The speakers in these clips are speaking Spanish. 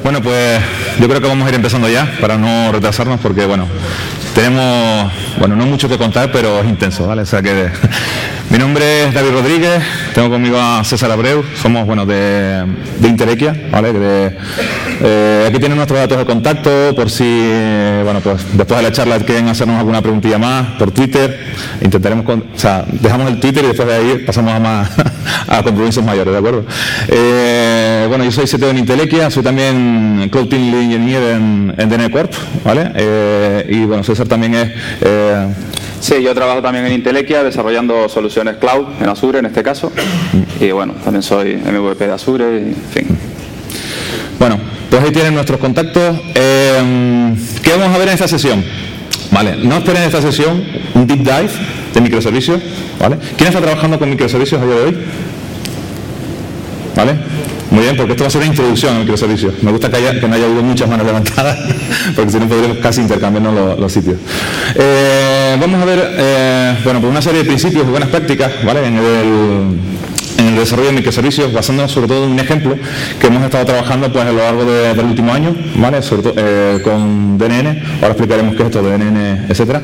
Bueno, pues yo creo que vamos a ir empezando ya para no retrasarnos porque, bueno, tenemos, bueno, no mucho que contar, pero es intenso, ¿vale? O sea que mi nombre es David Rodríguez, tengo conmigo a César Abreu, somos, bueno, de Intelequia, ¿vale? Aquí tienen nuestros datos de contacto por si, bueno, pues después de la charla quieren hacernos alguna preguntilla más por Twitter, intentaremos, o sea, dejamos el Twitter y después de ahí pasamos a compromisos mayores, ¿de acuerdo? Bueno, yo soy CTO en Intelequia, soy también Cloud Team Lead Engineer en DNE Corp, ¿vale? Y bueno, César también es... Sí, yo trabajo también en Intelequia desarrollando soluciones cloud, en Azure en este caso, y bueno, también soy MVP de Azure, y, en fin. Bueno, pues ahí tienen nuestros contactos. ¿Qué vamos a ver en esta sesión? Vale, no esperen en esta sesión un deep dive de microservicios, ¿vale? ¿Quién está trabajando con microservicios a día de hoy? ¿Vale? Muy bien, porque esto va a ser una introducción a microservicios. Me gusta que no haya habido muchas manos levantadas, porque si no podríamos casi intercambiarnos los sitios. Vamos a ver, bueno, pues una serie de principios y buenas prácticas, ¿vale? En el desarrollo de microservicios, basándonos sobre todo en un ejemplo que hemos estado trabajando pues a lo largo del último año, ¿vale? Sobre todo con DNN, ahora explicaremos qué es esto de DNN, etcétera.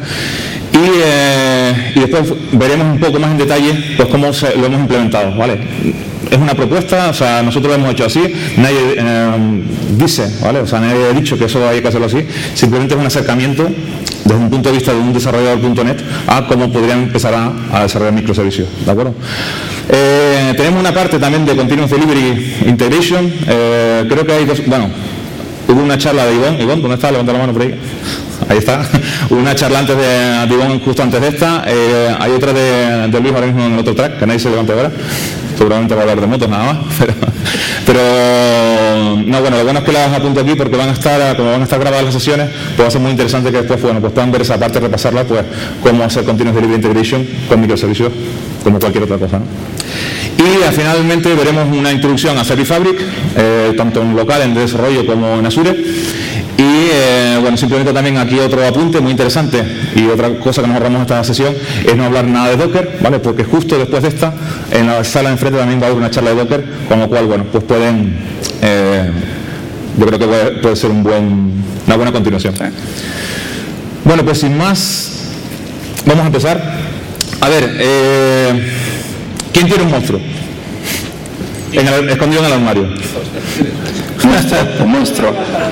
Y después veremos un poco más en detalle pues cómo lo hemos implementado, ¿vale? Es una propuesta, o sea, nosotros lo hemos hecho así, nadie dice, ¿vale? O sea, nadie ha dicho que eso hay que hacerlo así, simplemente es un acercamiento desde un punto de vista de un desarrollador.net a cómo podrían empezar a desarrollar microservicios, ¿de acuerdo? Tenemos una parte también de Continuous Delivery Integration, creo que hay dos, bueno, hubo una charla de Ivonne, ¿dónde está? Levanta la mano por ahí. Ahí está, hubo una charla antes de Ivonne, justo antes de esta, hay otra de Luis ahora mismo en el otro track, que nadie se levanta ahora, seguramente va a hablar de motos nada más, pero no, bueno, lo bueno es que las apunto aquí porque como van a estar grabadas las sesiones, pues va a ser muy interesante que después, bueno, pues puedan ver esa parte, repasarla, pues cómo hacer Continuous Delivery Integration con microservicios, como cualquier otra cosa, ¿no? Y finalmente veremos una introducción a Service Fabric, tanto en local, en desarrollo, como en Azure. Y bueno, simplemente también aquí otro apunte muy interesante y otra cosa que nos ahorramos esta sesión es no hablar nada de Docker, ¿vale? Porque justo después de esta, en la sala de enfrente también va a haber una charla de Docker, con lo cual, bueno, pues pueden, yo creo que puede ser una buena continuación. Bueno, pues sin más, vamos a empezar. A ver, ¿quién tiene un monstruo? Escondido en el armario. Un monstruo.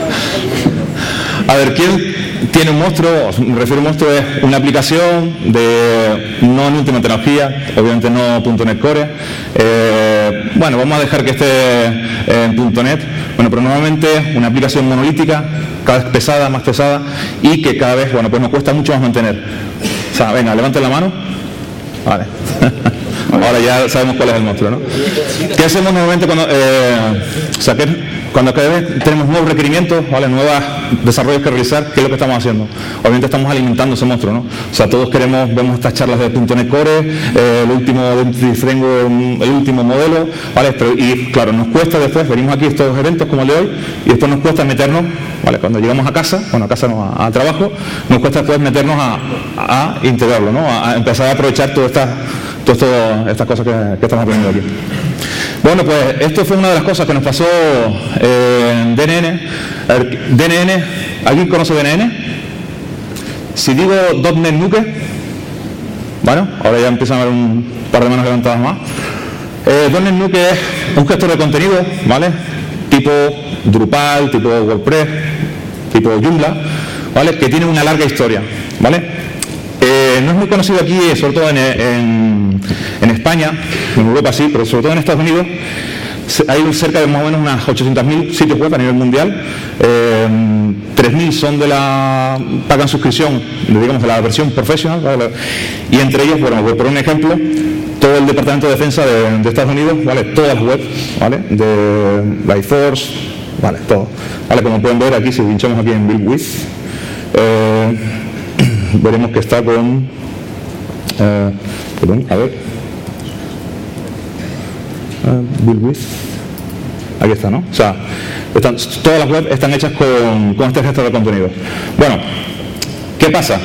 A ver, ¿quién tiene un monstruo? Me refiero a un monstruo, es una aplicación no en última tecnología, obviamente no .NET Core. Bueno, vamos a dejar que esté en .NET. Bueno, pero normalmente una aplicación monolítica, cada vez pesada, más pesada, y que cada vez, bueno, pues nos cuesta mucho más mantener. O sea, venga, levanten la mano. Vale. Ahora ya sabemos cuál es el monstruo, ¿no? ¿Qué hacemos normalmente cuando cada vez tenemos nuevos requerimientos, ¿vale? Nuevos desarrollos que realizar? ¿Qué es lo que estamos haciendo? Obviamente estamos alimentando ese monstruo, ¿no? O sea, todos vemos estas charlas de .NET Core, el último Identity Framework, el último modelo, ¿vale? Y claro, nos cuesta después, venimos aquí a estos eventos como el de hoy, y después nos cuesta meternos, ¿vale? Cuando llegamos a casa, bueno, a casa no, al trabajo, nos cuesta después meternos a integrarlo, ¿no? A empezar a aprovechar todas estas cosas que estamos aprendiendo aquí. Bueno, pues esto fue una de las cosas que nos pasó en DNN. A ver, DNN, ¿alguien conoce DNN? Si digo .NET Nuke, bueno, ahora ya empiezan a haber un par de manos levantadas más. .NET Nuke es un gestor de contenido, ¿vale? Tipo Drupal, tipo WordPress, tipo Joomla, ¿vale? Que tiene una larga historia, ¿vale? No es muy conocido aquí, sobre todo en España, en Europa sí, pero sobre todo en Estados Unidos hay cerca de más o menos unas 800.000 sitios web a nivel mundial. 3.000 son pagan suscripción, digamos, de la versión professional, ¿vale? Y entre ellos, bueno, voy por un ejemplo, todo el Departamento de Defensa de Estados Unidos, ¿vale? Todas las webs, ¿vale? De Life Force, ¿vale? Todo, ¿vale? Como pueden ver aquí, si pinchamos aquí en Build With, veremos que está con perdón, a ver, Build With, aquí está, ¿no? O sea, todas las webs están hechas con este gestor de contenido. Bueno, ¿qué pasa?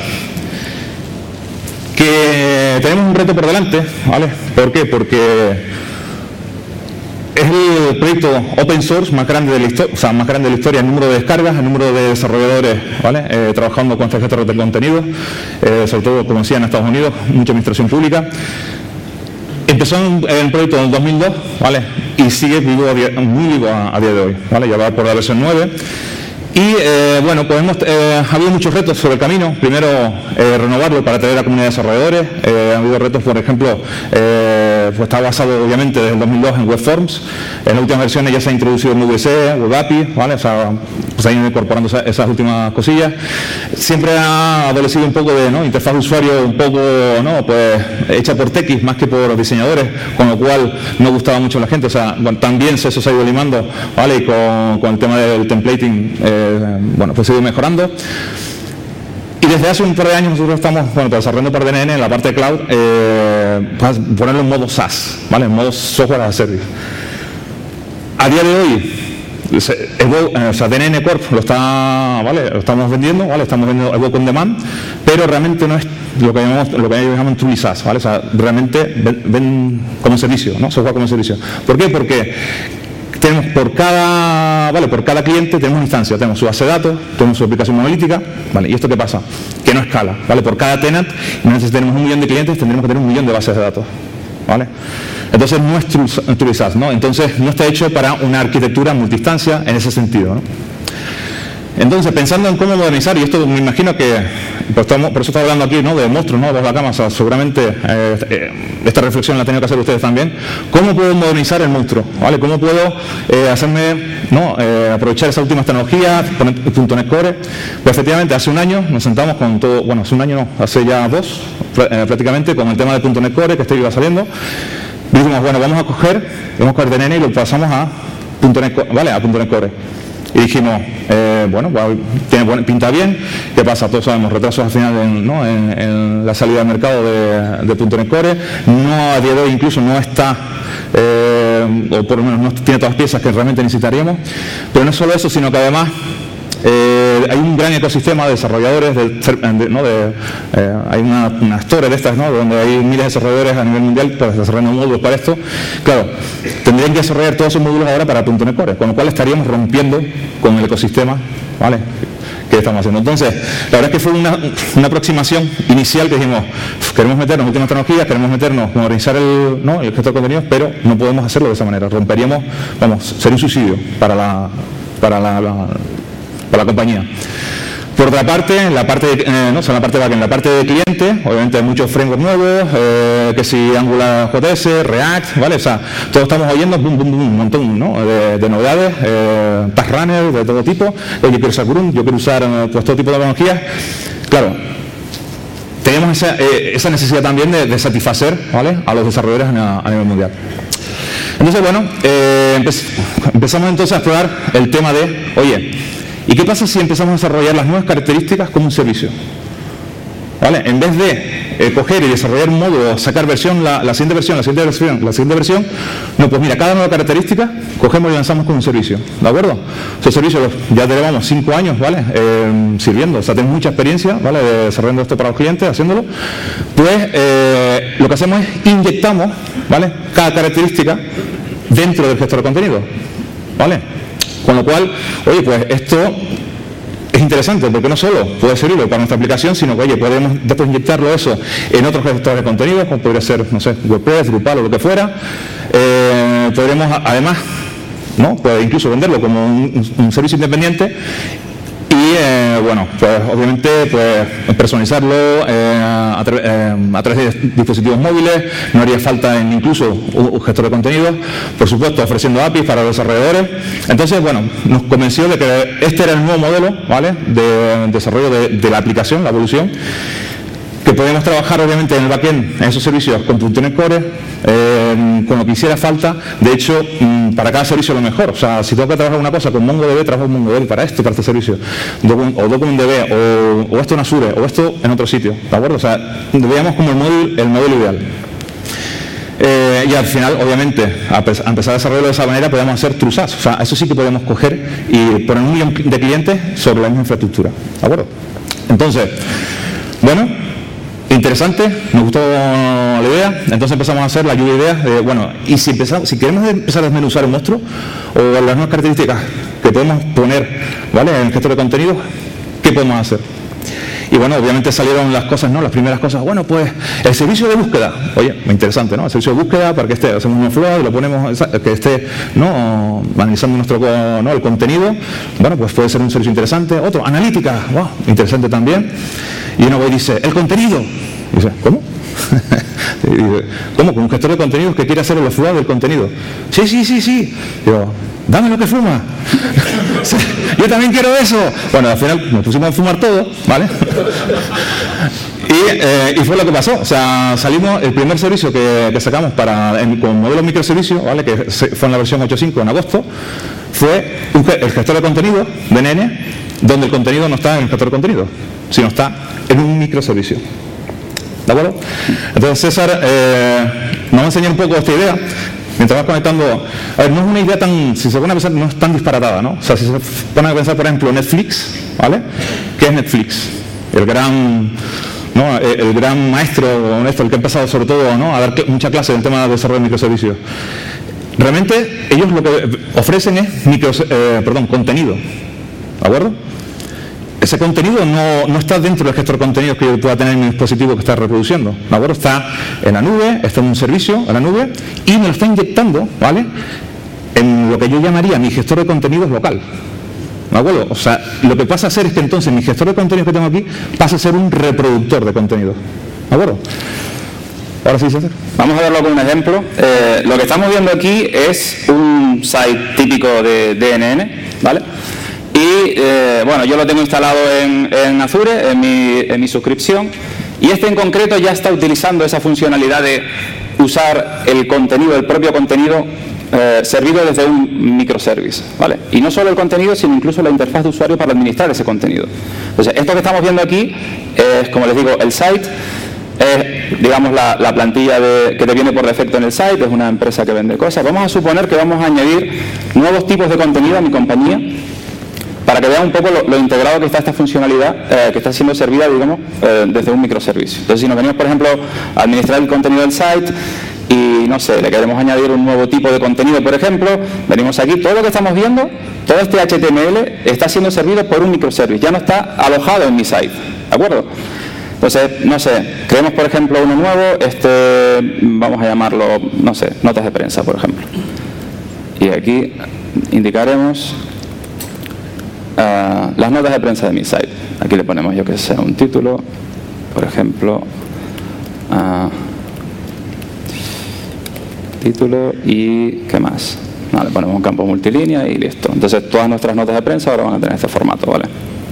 Que tenemos un reto por delante, ¿vale? ¿Por qué? Porque es el proyecto open source más grande de la historia, el número de descargas, el número de desarrolladores, ¿vale? Trabajando con este gestor de contenido, sobre todo, como decía, en Estados Unidos, mucha administración pública. Empezó el proyecto en el 2002, ¿vale? Y sigue muy vivo a día de hoy, ¿vale? Ya va por la versión 9. Y bueno, pues ha habido muchos retos sobre el camino. Primero, renovarlo para atraer a la comunidad de desarrolladores. Ha habido retos, por ejemplo, pues está basado obviamente desde el 2002 en WebForms. En las últimas versiones ya se ha introducido en VC, Web API, ¿vale? O sea, pues han ido incorporando esas últimas cosillas. Siempre ha adolecido un poco de, ¿no?, interfaz de usuario un poco, ¿no?, pues hecha por techis más que por diseñadores, con lo cual no gustaba mucho a la gente. O sea, bueno, también eso se ha ido limando, ¿vale? Y con el tema del templating, bueno, pues se ha ido mejorando. Y desde hace un par de años nosotros estamos, bueno, desarrollando para DNN en la parte de cloud, para ponerlo en modo SaaS, ¿vale? En modo software as a service. A día de hoy, o sea, DNN Corp lo estamos vendiendo, ¿vale? Estamos vendiendo Evoke on Demand, pero realmente no es lo que llamamos truly SaaS, ¿vale? O sea, realmente ven como servicio, ¿no? Software como servicio. ¿Por qué? Porque tenemos por cada cliente tenemos una instancia, tenemos su base de datos, tenemos su aplicación monolítica, ¿vale? ¿Y esto qué pasa? Que no escala, ¿vale? Por cada tenant, si tenemos 1 millón de clientes, tendremos que tener 1 millón de bases de datos, ¿vale? Entonces no es true SaaS, ¿no? Entonces no está hecho para una arquitectura multiinstancia en ese sentido, ¿no? Entonces, pensando en cómo modernizar, y esto me imagino que, por eso estamos hablando aquí, ¿no?, de monstruos, ¿no?, de la cama, o sea, seguramente esta reflexión la han tenido que hacer ustedes también. ¿Cómo puedo modernizar el monstruo? ¿Vale? ¿Cómo puedo aprovechar esas últimas tecnologías, poner .NET Core? Pues efectivamente, hace un año nos sentamos con todo, bueno, hace un año no, hace ya 2, prácticamente, con el tema de .NET Core, que iba saliendo. Y dijimos, bueno, vamos a coger DNN y lo pasamos a .NET Core, ¿vale? A .NET Core. Y dijimos, pinta bien. ¿Qué pasa? Todos sabemos, retrasos al final en la salida al mercado de .NET Core. No, a día de hoy incluso no está, o por lo menos no tiene todas las piezas que realmente necesitaríamos. Pero no es solo eso, sino que además hay un gran ecosistema de desarrolladores, hay una store de estas, ¿no?, donde hay miles de desarrolladores a nivel mundial desarrollando módulos para esto. Claro, tendrían que desarrollar todos esos módulos ahora para .NET Core, con lo cual estaríamos rompiendo con el ecosistema, ¿vale?, que estamos haciendo. Entonces, la verdad es que fue una aproximación inicial que dijimos, queremos meternos en últimas tecnologías, queremos meternos, modernizar el gestor de contenidos, pero no podemos hacerlo de esa manera. Romperíamos, sería un suicidio para la compañía. Por otra parte, en la parte de backend, en la parte de cliente, obviamente hay muchos frameworks nuevos, que si Angular JS, React, ¿vale? O sea, todos estamos oyendo un montón, ¿no?, de novedades, Task Runner de todo tipo. Oye, quiero usar Grunt, yo quiero usar pues todo tipo de tecnologías. Claro, tenemos esa necesidad también de satisfacer, ¿vale?, a los desarrolladores a nivel mundial. Entonces, bueno, empezamos entonces a explorar el tema de, oye, ¿y qué pasa si empezamos a desarrollar las nuevas características como un servicio? ¿Vale? En vez de coger y desarrollar un módulo, sacar versión, la siguiente versión, no, pues mira, cada nueva característica cogemos y lanzamos como un servicio, ¿de acuerdo? Esos servicios ya llevamos 5 años, ¿vale?, sirviendo, o sea, tenemos mucha experiencia, ¿vale?, desarrollando esto para los clientes, haciéndolo. Pues lo que hacemos es inyectamos, ¿vale?, cada característica dentro del gestor de contenido, ¿vale? Con lo cual, oye, pues esto es interesante, porque no solo puede servirlo para nuestra aplicación, sino que, oye, podemos después inyectarlo eso en otros gestores de contenido, como podría ser, no sé, WordPress, Drupal o lo que fuera. Podríamos, además, ¿no?, pues incluso venderlo como un servicio independiente. Y bueno, pues obviamente pues personalizarlo a través de dispositivos móviles. No haría falta incluso un gestor de contenidos, por supuesto ofreciendo APIs para los desarrolladores. Entonces, bueno, nos convenció de que este era el nuevo modelo, ¿vale?, de desarrollo de la aplicación, la evolución, que podemos trabajar obviamente en el backend, en esos servicios con .NET Core, con lo que hiciera falta. De hecho, para cada servicio lo mejor. O sea, si tengo que trabajar una cosa con MongoDB, trabajo con MongoDB para este servicio, o DocumentDB, o esto en Azure, o esto en otro sitio, ¿de acuerdo? O sea, veíamos como el modelo ideal. Y al final, obviamente, a empezar a desarrollarlo de esa manera, podemos hacer true SaaS. O sea, eso sí que podemos coger y poner 1 millón de clientes sobre la misma infraestructura, ¿de acuerdo? Entonces, bueno, Interesante, nos gustó la idea, entonces empezamos a hacer la lluvia de ideas de, bueno, y si queremos empezar a desmenuzar el monstruo o las nuevas características que podemos poner, ¿vale?, en el gestor de contenidos, ¿qué podemos hacer? Y bueno, obviamente salieron las cosas, ¿no? Las primeras cosas, bueno, pues el servicio de búsqueda. Oye, muy interesante, ¿no? El servicio de búsqueda para que esté, hacemos un flow, lo ponemos, que esté, ¿no?, analizando nuestro, ¿no?, el contenido. Bueno, pues puede ser un servicio interesante. Otro, analítica, wow, interesante también. Y uno dice, el contenido. Y dice, ¿cómo? ¿Cómo? Con un gestor de contenidos que quiere hacer el flow del contenido. Sí. Digo, dame lo que fuma. Yo también quiero eso. Bueno, al final nos pusimos a fumar todo, ¿vale? Y fue lo que pasó. O sea, salimos, el primer servicio que sacamos con modelo microservicio, ¿vale?, que fue en la versión 8.5 en agosto, fue el gestor de contenido de NN, donde el contenido no está en el gestor de contenido, sino está en un microservicio. ¿De acuerdo? Entonces César nos va a enseñar un poco esta idea. Mientras vas conectando, a ver, no es una idea tan, si se pone a pensar, no es tan disparatada, ¿no? O sea, si se pone a pensar, por ejemplo, Netflix, ¿vale? ¿Qué es Netflix? El gran maestro, el que ha empezado sobre todo, ¿no?, a dar mucha clase en el tema de desarrollo de microservicios. Realmente ellos lo que ofrecen es contenido, ¿de acuerdo? Ese contenido no está dentro del gestor de contenidos que yo pueda tener en mi dispositivo que está reproduciendo, ¿de acuerdo? Está en la nube, está en un servicio en la nube y me lo está inyectando, ¿vale?, en lo que yo llamaría mi gestor de contenidos local, ¿de acuerdo? O sea, lo que pasa a ser es que entonces mi gestor de contenidos que tengo aquí pasa a ser un reproductor de contenidos, ¿de acuerdo? Ahora sí, César. Vamos a verlo con un ejemplo. Lo que estamos viendo aquí es un site típico de DNN, ¿vale? Y bueno, yo lo tengo instalado en Azure, en mi suscripción, y este en concreto ya está utilizando esa funcionalidad de usar el contenido, el propio contenido servido desde un microservice, ¿vale? Y no solo el contenido, sino incluso la interfaz de usuario para administrar ese contenido. Entonces, esto que estamos viendo aquí es, como les digo, el site. Es, digamos, la plantilla que te viene por defecto en el site, es una empresa que vende cosas. Vamos a suponer que vamos a añadir nuevos tipos de contenido a mi compañía para que vean un poco lo integrado que está esta funcionalidad que está siendo servida, digamos, desde un microservicio. Entonces, si nos venimos, por ejemplo, a administrar el contenido del site y, no sé, le queremos añadir un nuevo tipo de contenido, por ejemplo, venimos aquí, todo lo que estamos viendo, todo este HTML está siendo servido por un microservice, ya no está alojado en mi site, ¿de acuerdo? Entonces, no sé, creemos por ejemplo uno nuevo, vamos a llamarlo, no sé, notas de prensa, por ejemplo. Y aquí indicaremos las notas de prensa de mi site. Aquí le ponemos, yo que sé, un título, por ejemplo, título y ¿qué más? No, le ponemos un campo multilínea y listo. Entonces, todas nuestras notas de prensa ahora van a tener este formato, ¿vale?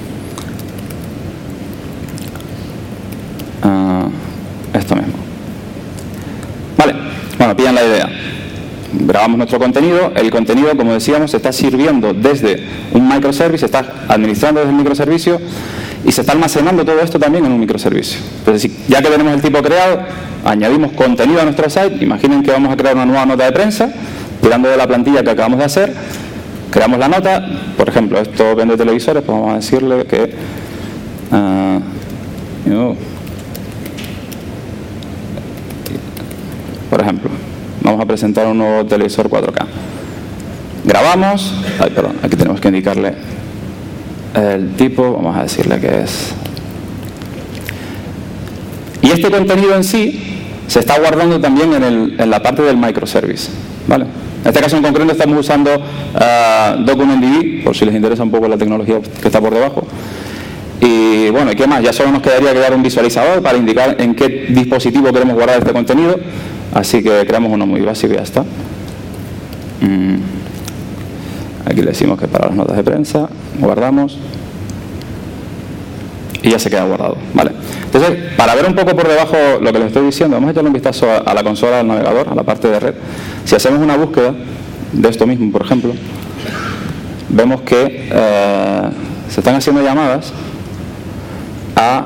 Esto mismo. Vale, bueno, pillan la idea. Grabamos nuestro contenido, el contenido, como decíamos, se está sirviendo desde un microservice, se está administrando desde el microservicio y se está almacenando todo esto también en un microservicio. Entonces, ya que tenemos el tipo creado, añadimos contenido a nuestro site. Imaginen que vamos a crear una nueva nota de prensa, tirando de la plantilla que acabamos de hacer, creamos la nota, por ejemplo, esto vende televisores, pues vamos a decirle que por ejemplo, vamos a presentar un nuevo televisor 4K. Grabamos, aquí tenemos que indicarle el tipo, vamos a decirle que es. Y este contenido en sí se está guardando también en la parte del microservice, ¿vale? En este caso en concreto estamos usando DocumentDB, por si les interesa un poco la tecnología que está por debajo. Y bueno, ¿y qué más? Ya solo nos quedaría crear un visualizador para indicar en qué dispositivo queremos guardar este contenido. Así que creamos uno muy básico y ya está. Aquí le decimos que para las notas de prensa, guardamos y ya se queda guardado, ¿vale? Entonces, para ver un poco por debajo lo que les estoy diciendo, vamos a echarle un vistazo a la consola del navegador, a la parte de red. Si hacemos una búsqueda de esto mismo, por ejemplo, vemos que se están haciendo llamadas a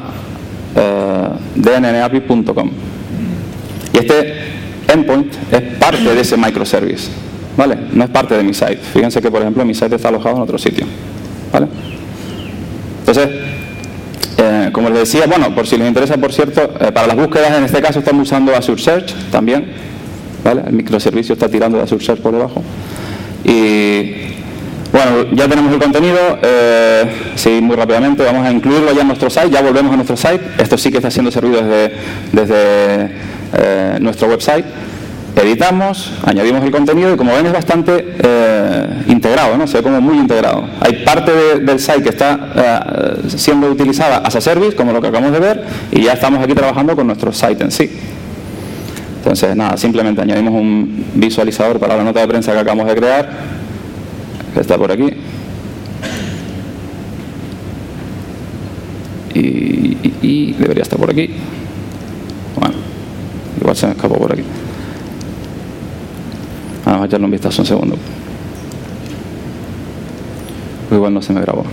dnnapi.com. Y este endpoint es parte de ese microservice, ¿vale? No es parte de mi site. Fíjense que, por ejemplo, mi site está alojado en otro sitio, ¿vale? Entonces, como les decía, bueno, por si les interesa, por cierto, para las búsquedas en este caso estamos usando Azure Search también, ¿vale? El microservicio está tirando de Azure Search por debajo. Y bueno, ya tenemos el contenido. Sí, muy rápidamente vamos a incluirlo ya en nuestro site. Ya volvemos a nuestro site. Esto sí que está siendo servido desde nuestro website. Editamos, añadimos el contenido y como ven es bastante integrado, ¿no? Se ve como muy integrado. Hay parte del site que está siendo utilizada as a service, como lo que acabamos de ver, y ya estamos aquí trabajando con nuestro site en sí. Entonces, nada, simplemente añadimos un visualizador para la nota de prensa que acabamos de crear, que está por aquí. Y debería estar por aquí. Bueno, igual se me escapó por aquí. Vamos a echarle un vistazo un segundo. Igual no se me grabó.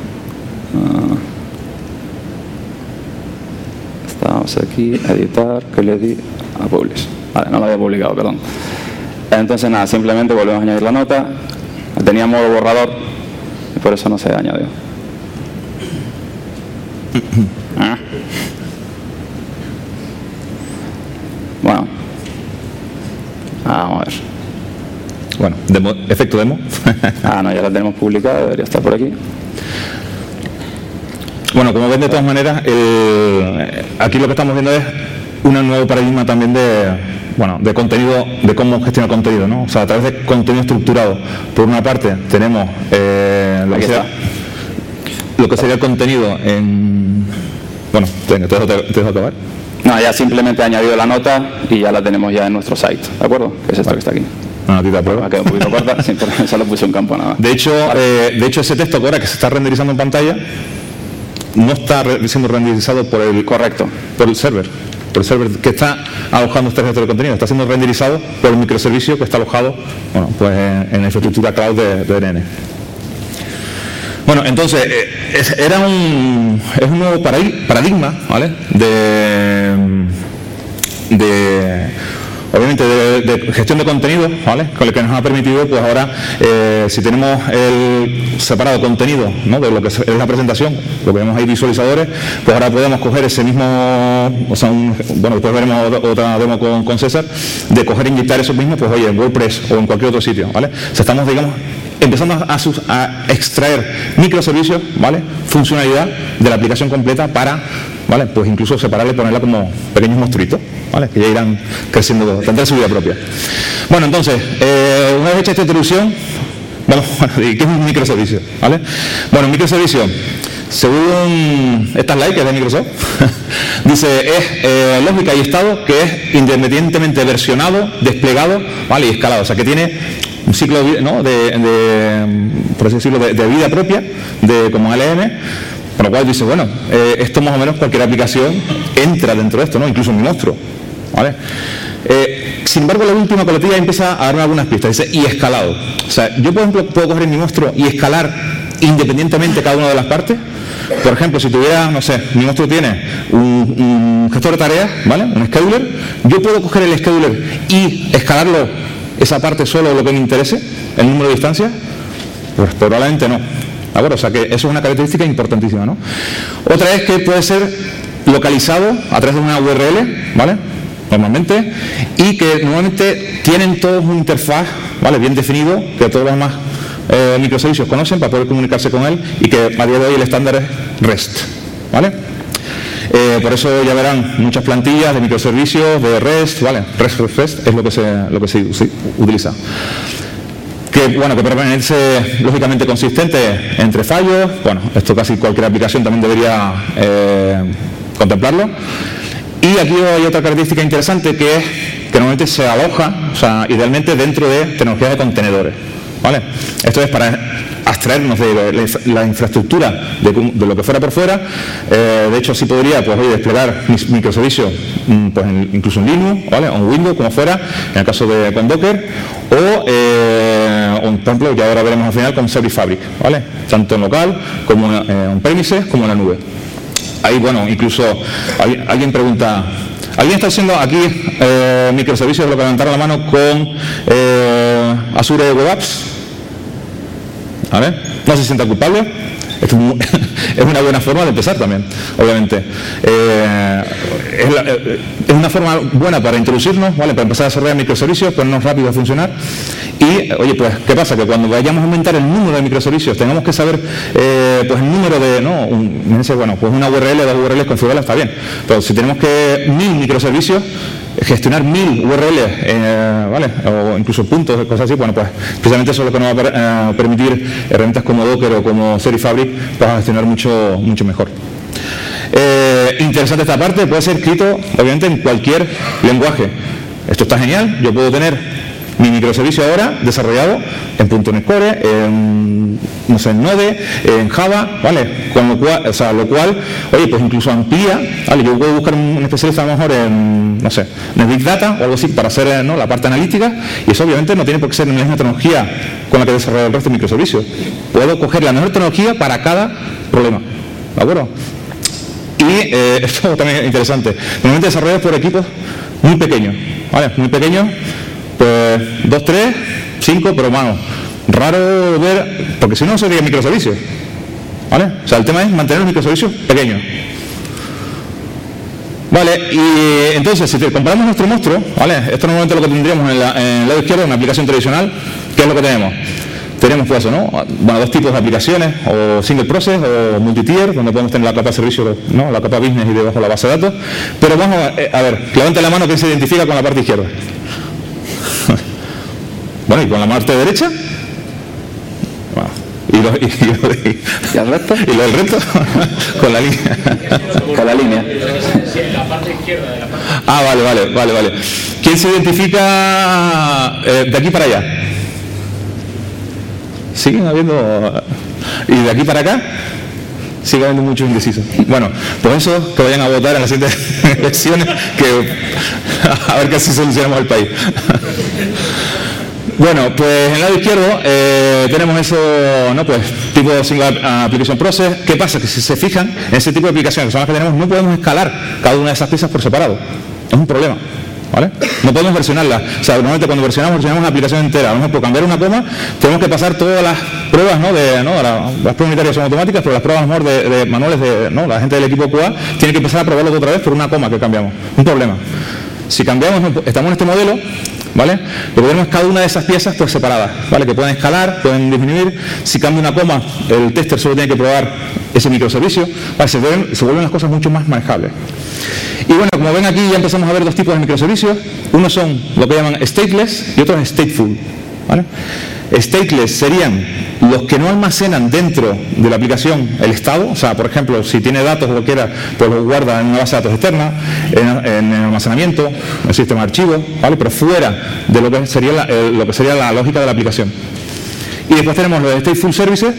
Estamos aquí, editar, que le di a publish. Vale, no lo había publicado, perdón. Entonces nada, simplemente volvemos a añadir la nota. Tenía modo borrador y por eso no se añadió. Bueno, vamos a ver. Bueno, efecto demo. No, ya la tenemos publicada, debería estar por aquí. Bueno, como ven, de todas maneras, aquí lo que estamos viendo es un nuevo paradigma también de contenido, de cómo gestionar contenido, ¿no? O sea, a través de contenido estructurado. Por una parte, tenemos lo que sería el contenido en... Bueno, te dejo acabar. No, ya simplemente he añadido la nota y ya la tenemos ya en nuestro site, ¿de acuerdo? Que es esto que está aquí. Una notita de prueba. Ha quedado un poquito corta, sí, pero solo puse un campo nada. De hecho, ese texto ahora que se está renderizando en pantalla no está siendo renderizado por el server. Por el server que está alojando este resto de contenido, está siendo renderizado por el microservicio que está alojado, bueno, pues en la infraestructura cloud de DNN. Bueno, entonces es un nuevo paradigma, ¿vale? Obviamente de gestión de contenido, ¿vale? Con el que nos ha permitido, pues ahora, si tenemos el separado contenido, ¿no? De lo que es la presentación, lo que vemos ahí visualizadores, pues ahora podemos coger ese mismo, o sea, bueno, después veremos otra demo con César, de coger e inyectar esos mismos, pues oye, en WordPress o en cualquier otro sitio, ¿vale? O sea, estamos, digamos, empezando a extraer microservicios, ¿vale? Funcionalidad de la aplicación completa para, ¿vale? Pues incluso separarla y ponerla como pequeños monstruitos, ¿vale? Que ya irán creciendo, tendrán su vida propia. Bueno, entonces, una vez hecha esta introducción, ¿qué es un microservicio? ¿Vale? Bueno, un microservicio, según esta slide que es de Microsoft, dice, es lógica y estado que es independientemente versionado, desplegado, ¿vale? Y escalado, o sea que tiene un ciclo, ¿no? Por así decirlo, de vida propia, como LM, con lo cual dice, bueno, esto más o menos cualquier aplicación entra dentro de esto, ¿no? Incluso mi monstruo, ¿vale? Sin embargo, la última coletilla empieza a darme algunas pistas, dice, y escalado. O sea, yo, por ejemplo, puedo coger mi monstruo y escalar independientemente cada una de las partes. Por ejemplo, si tuviera, no sé, mi monstruo tiene un gestor de tareas, ¿vale? Un scheduler, yo puedo coger el scheduler y escalarlo, esa parte solo lo que me interese, el número de instancias, pues probablemente no. ¿De acuerdo? O sea que eso es una característica importantísima, ¿no? Otra es que puede ser localizado a través de una URL, ¿vale? Normalmente, y que normalmente tienen todos un interfaz, ¿vale? Bien definido, que todos los demás microservicios conocen para poder comunicarse con él, y que a día de hoy el estándar es REST, ¿vale? Por eso ya verán muchas plantillas de microservicios de REST, ¿vale? REST es lo que se utiliza. Que permanece lógicamente consistente entre fallos. Bueno, esto casi cualquier aplicación también debería contemplarlo. Y aquí hay otra característica interesante, que es que normalmente se aloja, o sea, idealmente dentro de tecnologías de contenedores, ¿vale? Esto es para abstraernos de la infraestructura de lo que fuera por fuera. De hecho, sí podría, pues, desplegar mis microservicios, pues, incluso en Linux, ¿vale? O en Windows, como fuera, en el caso de con Docker, o por ejemplo, que ahora veremos al final, con Service Fabric, ¿vale? Tanto en local, como en premises, como en la nube. Ahí, bueno, incluso alguien pregunta, ¿alguien está haciendo aquí microservicios de lo que levantaron la mano con Azure Web Apps? ¿Vale? No se sienta culpable. Esto es una buena forma de empezar también, obviamente. Es una forma buena para introducirnos, ¿vale? Para empezar a desarrollar microservicios, ponernos rápido a funcionar. Y, oye, pues, ¿qué pasa? Que cuando vayamos a aumentar el número de microservicios, tengamos que saber, pues, el número de, ¿no? Bueno, pues una URL, 2 URLs configurarla está bien. Pero si tenemos que 1000 microservicios, gestionar 1000 URLs, ¿vale? O incluso puntos, cosas así, bueno, pues precisamente eso es lo que nos va a permitir herramientas como Docker o como Serifabric para gestionar mucho mejor. Interesante esta parte, puede ser escrito obviamente en cualquier lenguaje. Esto está genial, yo puedo tener mi microservicio ahora desarrollado en .NET Core, en, no sé, en Node, en Java, ¿vale? Con lo cual, oye, pues incluso amplía, ¿vale? Yo puedo buscar un especialista a lo mejor en, no sé, en Big Data o algo así para hacer, ¿no?, la parte analítica, y eso obviamente no tiene por qué ser la misma tecnología con la que desarrollo el resto de microservicios. Puedo coger la mejor tecnología para cada problema, ¿de acuerdo? Y esto también es interesante. Normalmente desarrollados por equipos muy pequeños, ¿vale? Muy pequeños, pues 2, 3, 5, pero bueno, raro ver, porque si no sería microservicios, ¿vale? O sea, el tema es mantener los microservicios pequeños. Vale, y entonces si comparamos nuestro monstruo, ¿vale? Esto normalmente es lo que tendríamos en el lado izquierdo, una aplicación tradicional. ¿Qué es lo que tenemos? Tenemos pues eso, ¿no? Bueno, 2 tipos de aplicaciones, o single process o multi-tier, donde podemos tener la capa de servicio, ¿no?, la capa business y debajo la base de datos. Pero vamos a ver, levante la mano que se identifica con la parte izquierda. Bueno, y con la parte derecha. Bueno, ¿y el resto? ¿Y lo del resto? Con la línea. Con la línea. La parte izquierda de la parte. Ah, vale. ¿Quién se identifica de aquí para allá? ¿Siguen habiendo? ¿Y de aquí para acá? Sigue habiendo muchos indecisos. Bueno, pues eso, que vayan a votar en las siguientes elecciones, que a ver que así solucionamos el país. Bueno, pues en el lado izquierdo tenemos eso, ¿no? Pues tipo Single Application Process. ¿Qué pasa? Que si se fijan en ese tipo de aplicaciones que son las que tenemos, no podemos escalar cada una de esas piezas por separado. Es un problema, ¿vale? No podemos versionarlas. O sea, normalmente cuando versionamos la aplicación entera. A lo mejor por cambiar una coma, tenemos que pasar todas las pruebas, ¿no? Las pruebas unitarias son automáticas, pero las pruebas a lo mejor de manuales de, ¿no? La gente del equipo QA tiene que empezar a probarlo otra vez por una coma que cambiamos. Un problema. Si cambiamos, estamos en este modelo, ¿vale? Lo que tenemos es cada una de esas piezas pues separadas, ¿vale? Que pueden escalar, pueden disminuir. Si cambia una coma, el tester solo tiene que probar ese microservicio, ¿vale? Se vuelven las cosas mucho más manejables. Y bueno, como ven aquí ya empezamos a ver 2 tipos de microservicios. Unos son lo que llaman stateless y otros stateful, ¿vale? Stateless serían los que no almacenan dentro de la aplicación el estado. O sea, por ejemplo, si tiene datos o cualquiera, pues lo guarda en una base de datos externa, en el almacenamiento, en el sistema de archivos, ¿vale? Pero fuera de lo que sería la lógica de la aplicación. Y después tenemos los stateful services,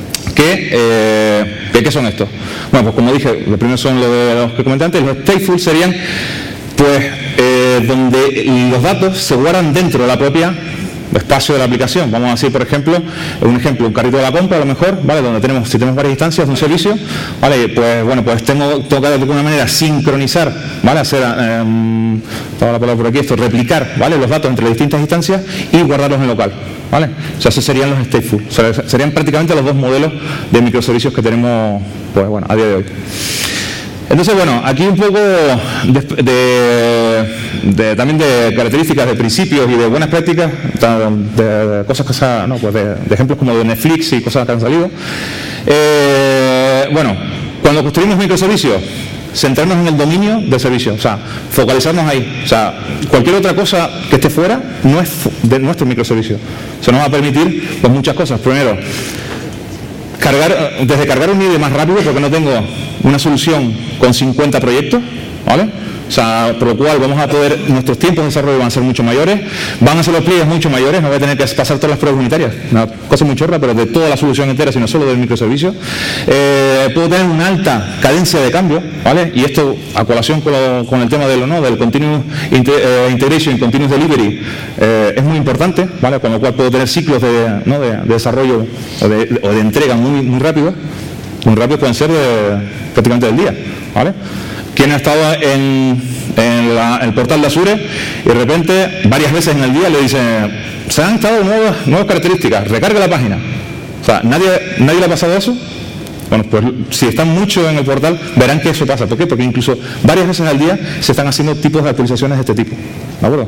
¿qué son estos? Bueno, pues como dije, los primeros son los que comenté antes. Los stateful serían, pues, donde los datos se guardan dentro de la propia espacio de la aplicación. Vamos a decir, por ejemplo, un carrito de la compra, a lo mejor, ¿vale? Donde si tenemos varias instancias de un servicio, ¿vale? Pues bueno, pues tengo que de alguna manera sincronizar, ¿vale? Hacer, estaba la palabra por aquí, replicar, ¿vale? Los datos entre las distintas instancias y guardarlos en local, ¿vale? O sea, esos serían los stateful. O sea, serían prácticamente los 2 modelos de microservicios que tenemos, pues bueno, a día de hoy. Entonces, bueno, aquí un poco también de características, de principios y de buenas prácticas, de cosas que no, pues de ejemplos como de Netflix y cosas que han salido. Bueno, cuando construimos microservicios, centrarnos en el dominio del servicio, o sea, focalizarnos ahí. O sea, cualquier otra cosa que esté fuera no es de nuestro microservicio. Eso nos va a permitir pues muchas cosas. Primero, desde cargar un IDE más rápido, porque no tengo una solución con 50 proyectos, ¿vale? O sea, por lo cual vamos a poder, nuestros tiempos de desarrollo van a ser mucho mayores, van a ser los pliegues mucho mayores, no voy a tener que pasar todas las pruebas unitarias, una cosa muy chorra, pero de toda la solución entera, sino solo del microservicio. Puedo tener una alta cadencia de cambio, ¿vale? Y esto, a colación con el tema del Continuous Integration y Continuous Delivery, es muy importante, ¿vale? Con lo cual puedo tener ciclos de desarrollo o de entrega muy rápidos. Muy rápidos pueden ser prácticamente del día, ¿vale? Quien ha estado en el portal de Azure y de repente varias veces en el día le dice, se han instalado nuevas características, recarga la página. O sea, ¿nadie le ha pasado eso? Bueno, pues si están mucho en el portal, verán que eso pasa. ¿Por qué? Porque incluso varias veces al día se están haciendo tipos de actualizaciones de este tipo. ¿De acuerdo?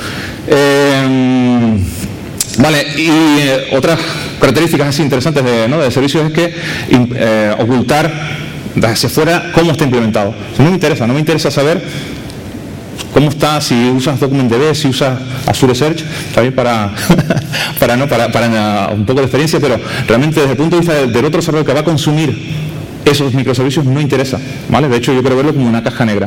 Vale, y otras características así interesantes de servicios es que ocultar hacia afuera cómo está implementado. No me interesa saber cómo está, si usas DocumentDB, si usas Azure Search, también para un poco de experiencia, pero realmente desde el punto de vista del otro desarrollador que va a consumir esos microservicios no interesa, ¿vale? De hecho yo quiero verlo como una caja negra.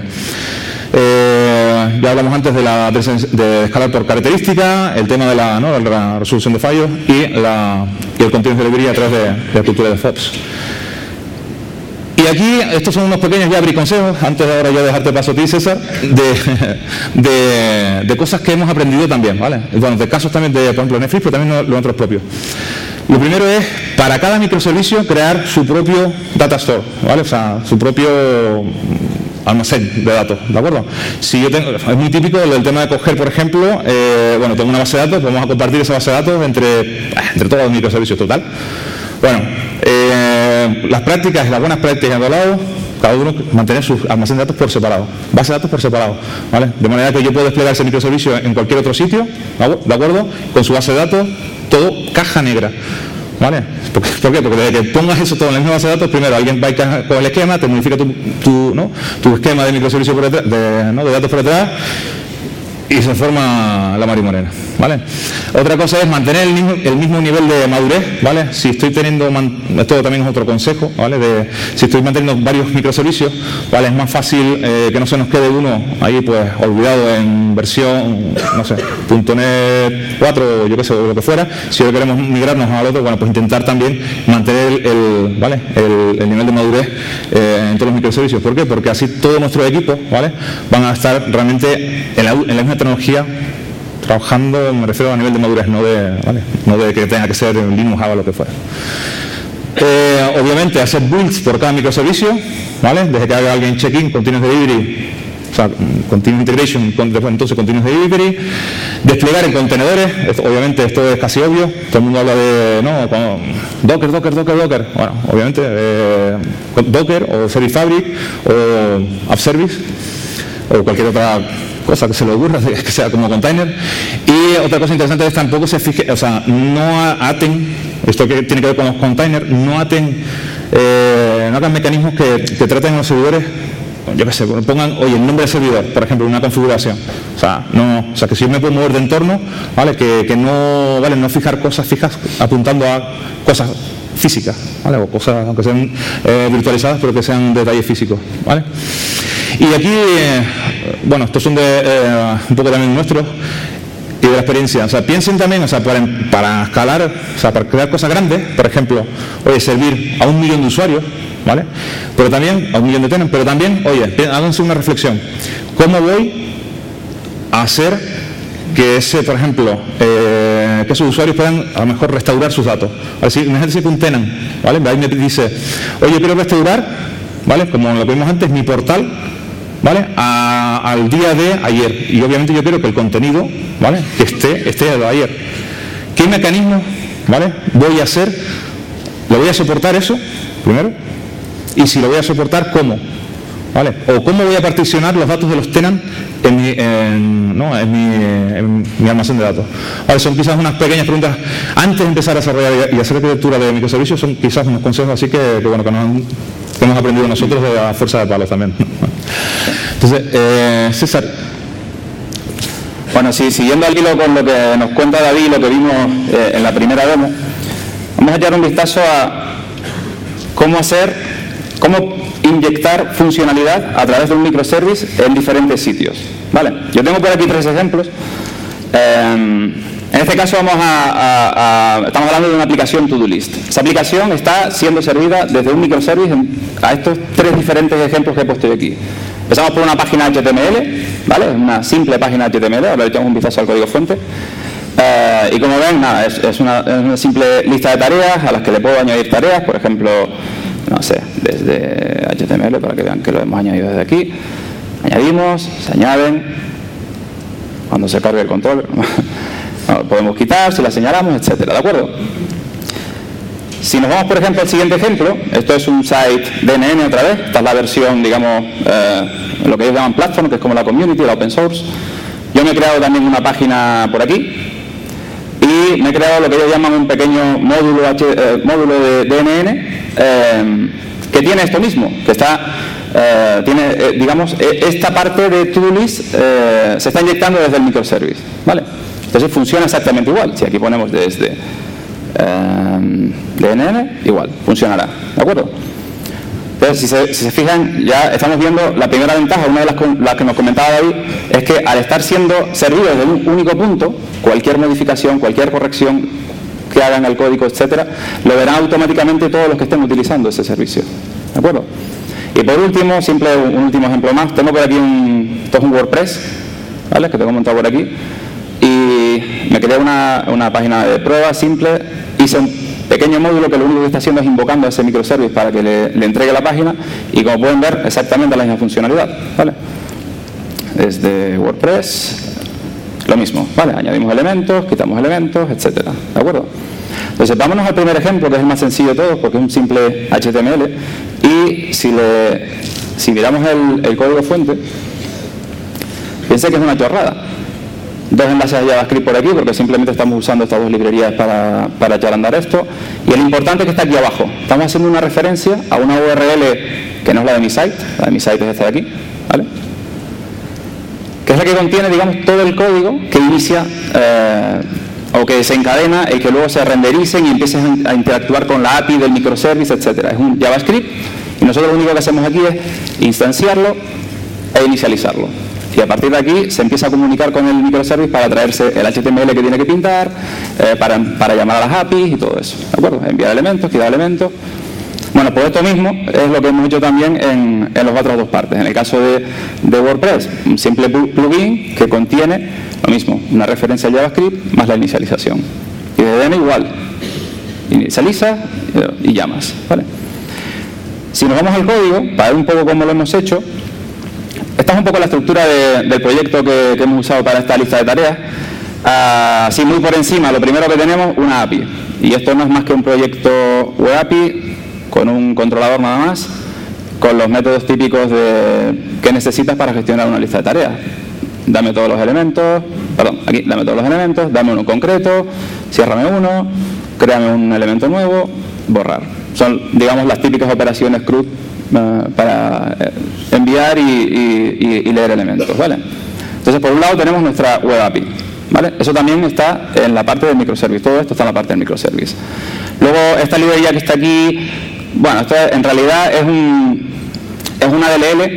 Ya hablamos antes de escalar por característica, el tema de la resolución de fallos y el continuous delivery a través de la cultura de FOPS. Y aquí, estos son unos pequeños ya consejos, antes de ahora ya dejarte paso a ti, César, de cosas que hemos aprendido también, ¿vale? Bueno, de casos también de, por ejemplo, Netflix, pero también los otros propios. Lo primero es, para cada microservicio, crear su propio data store, ¿vale? O sea, su propio almacén de datos, ¿de acuerdo? Si yo tengo, es muy típico el tema de coger, por ejemplo, bueno, tengo una base de datos, vamos a compartir esa base de datos entre todos los microservicios, total. Bueno, las buenas prácticas de lado, cada uno mantener su almacén de datos por separado, base de datos por separado, ¿vale? De manera que yo puedo desplegar ese microservicio en cualquier otro sitio, ¿de acuerdo? Con su base de datos, todo caja negra, ¿vale? ¿Por qué? Porque desde que pongas eso todo en la misma base de datos, primero alguien va con el esquema, te modifica tu esquema de microservicio de datos por detrás, y se forma la marimorena, ¿vale? Otra cosa es mantener el mismo nivel de madurez, ¿vale? Si estoy teniendo, esto también es otro consejo, ¿vale? Si estoy manteniendo varios microservicios, ¿vale? Es más fácil que no se nos quede uno ahí pues olvidado en versión, no sé, .NET 4 o yo qué sé, o lo que fuera. Si ahora queremos migrarnos al otro, bueno, pues intentar también mantener el nivel de madurez en todos los microservicios. ¿Por qué? Porque así todo nuestro equipo, ¿vale? Van a estar realmente en la misma tecnología trabajando, me refiero a nivel de madurez, no de que tenga que ser en Linux, Java, lo que fuera. Obviamente hacer builds por cada microservicio, ¿vale? Desde que haga alguien check-in, continuous delivery, o sea, continuous integration, entonces continuous delivery, desplegar en contenedores, obviamente esto es casi obvio, todo el mundo habla de Docker, bueno, obviamente Docker o Service Fabric o App Service o cualquier otra cosa que se le ocurra, que sea como container. Y otra cosa interesante es tampoco se fije, o sea, no aten, esto que tiene que ver con los containers, no hagan mecanismos que traten a los servidores, yo qué sé, pongan, oye, el nombre del servidor, por ejemplo, una configuración. O sea, que si yo me puedo mover de entorno, ¿vale? Que no, ¿vale? No fijar cosas fijas apuntando a cosas físicas, ¿vale? O cosas, aunque sean virtualizadas, pero que sean detalles físicos, ¿vale? Y aquí, bueno, estos son un poco también nuestros y de la experiencia. O sea, piensen también, o sea, para escalar, o sea, para crear cosas grandes, por ejemplo, oye, servir a 1 millón de usuarios, ¿vale? Pero también, a 1 millón de tenants, pero también, oye, háganse una reflexión. ¿Cómo voy a hacer que por ejemplo, que esos usuarios puedan a lo mejor restaurar sus datos? Así, imagínense que un tenant, ¿vale? Ahí me dice, oye, quiero restaurar, ¿vale? Como lo vimos antes, mi portal, ¿vale? Al día de ayer. Y obviamente yo quiero que el contenido, ¿vale? Que esté de ayer. ¿Qué mecanismo, ¿vale? voy a hacer? ¿Lo voy a soportar eso, primero? Y si lo voy a soportar, ¿cómo? ¿Vale? O cómo voy a particionar los datos de los tenants en mi almacén de datos. Vale, son quizás unas pequeñas preguntas antes de empezar a desarrollar y hacer arquitectura de microservicios, son quizás unos consejos así que hemos aprendido nosotros de la fuerza de palos también. Entonces, César. Bueno, sí, siguiendo al hilo con lo que nos cuenta David, lo que vimos en la primera demo, vamos a echar un vistazo a cómo inyectar funcionalidad a través de un microservice en diferentes sitios. ¿Vale? Yo tengo por aquí 3 ejemplos. En este caso estamos hablando de una aplicación To-Do List. Esa aplicación está siendo servida desde un microservice a estos 3 diferentes ejemplos que he puesto yo aquí. Empezamos por una página HTML, ¿vale? Una simple página HTML, ahora le echamos un vistazo al código fuente. Y como ven, nada, es una simple lista de tareas a las que le puedo añadir tareas, por ejemplo, no sé, desde HTML, para que vean que lo hemos añadido desde aquí. Añadimos, se añaden, cuando se cargue el control, lo podemos quitar, si la señalamos, etcétera, ¿de acuerdo? Si nos vamos, por ejemplo, al siguiente ejemplo, esto es un site DNN otra vez, esta es la versión, digamos, lo que ellos llaman platform, que es como la community, la open source. Yo me he creado también una página por aquí y me he creado lo que ellos llaman un pequeño módulo de DNN que tiene esto mismo, que está, digamos, esta parte de to-do-list se está inyectando desde el microservice, ¿vale? Entonces funciona exactamente igual. Si aquí ponemos desde DNN, igual, funcionará, ¿de acuerdo? Entonces, si se fijan, ya estamos viendo la primera ventaja, una de las que nos comentaba David, es que al estar siendo servido desde un único punto, cualquier modificación, cualquier corrección que hagan al código, etcétera, lo verán automáticamente todos los que estén utilizando ese servicio, ¿de acuerdo? Y por último, un último ejemplo más, tengo por aquí esto es un WordPress, ¿vale? Que tengo montado por aquí, y me creé una página de prueba simple, hice un pequeño módulo que lo único que está haciendo es invocando a ese microservice para que le entregue la página, y como pueden ver, exactamente la misma funcionalidad, ¿vale? Desde WordPress, lo mismo, ¿vale? Añadimos elementos, quitamos elementos, etcétera, ¿de acuerdo? Entonces, vámonos al primer ejemplo, que es el más sencillo de todos, porque es un simple HTML, y si miramos el código fuente, piensen que es una chorrada. 2 enlaces de JavaScript por aquí, porque simplemente estamos usando estas 2 librerías para echar a andar esto. Y el importante es que está aquí abajo. Estamos haciendo una referencia a una URL que no es la de mi site. La de mi site es esta de aquí, ¿vale? Que es la que contiene, digamos, todo el código que inicia o que desencadena el que luego se rendericen y empiecen a interactuar con la API del microservice, etcétera. Es un JavaScript y nosotros lo único que hacemos aquí es instanciarlo e inicializarlo. Y a partir de aquí se empieza a comunicar con el microservice para traerse el HTML que tiene que pintar, para llamar a las APIs y todo eso, ¿de acuerdo? Enviar elementos, quitar elementos. Bueno, pues esto mismo es lo que hemos hecho también en las otras 2 partes. En el caso de WordPress, un simple plugin que contiene lo mismo, una referencia a JavaScript más la inicialización. Y de DNN igual, inicializa y llamas, ¿vale? Si nos vamos al código, para ver un poco cómo lo hemos hecho, esta es un poco la estructura del proyecto que hemos usado para esta lista de tareas. Así muy por encima, lo primero que tenemos, una API. Y esto no es más que un proyecto web API con un controlador nada más, con los métodos típicos que necesitas para gestionar una lista de tareas. Dame todos los elementos, dame uno concreto, ciérrame uno, créame un elemento nuevo, borrar. Son, digamos, las típicas operaciones CRUD para enviar y leer elementos, ¿vale? Entonces, por un lado tenemos nuestra web API, ¿vale? Eso también está en la parte del microservice, todo esto está en la parte del microservice. Luego, esta librería que está aquí, bueno, esto en realidad es una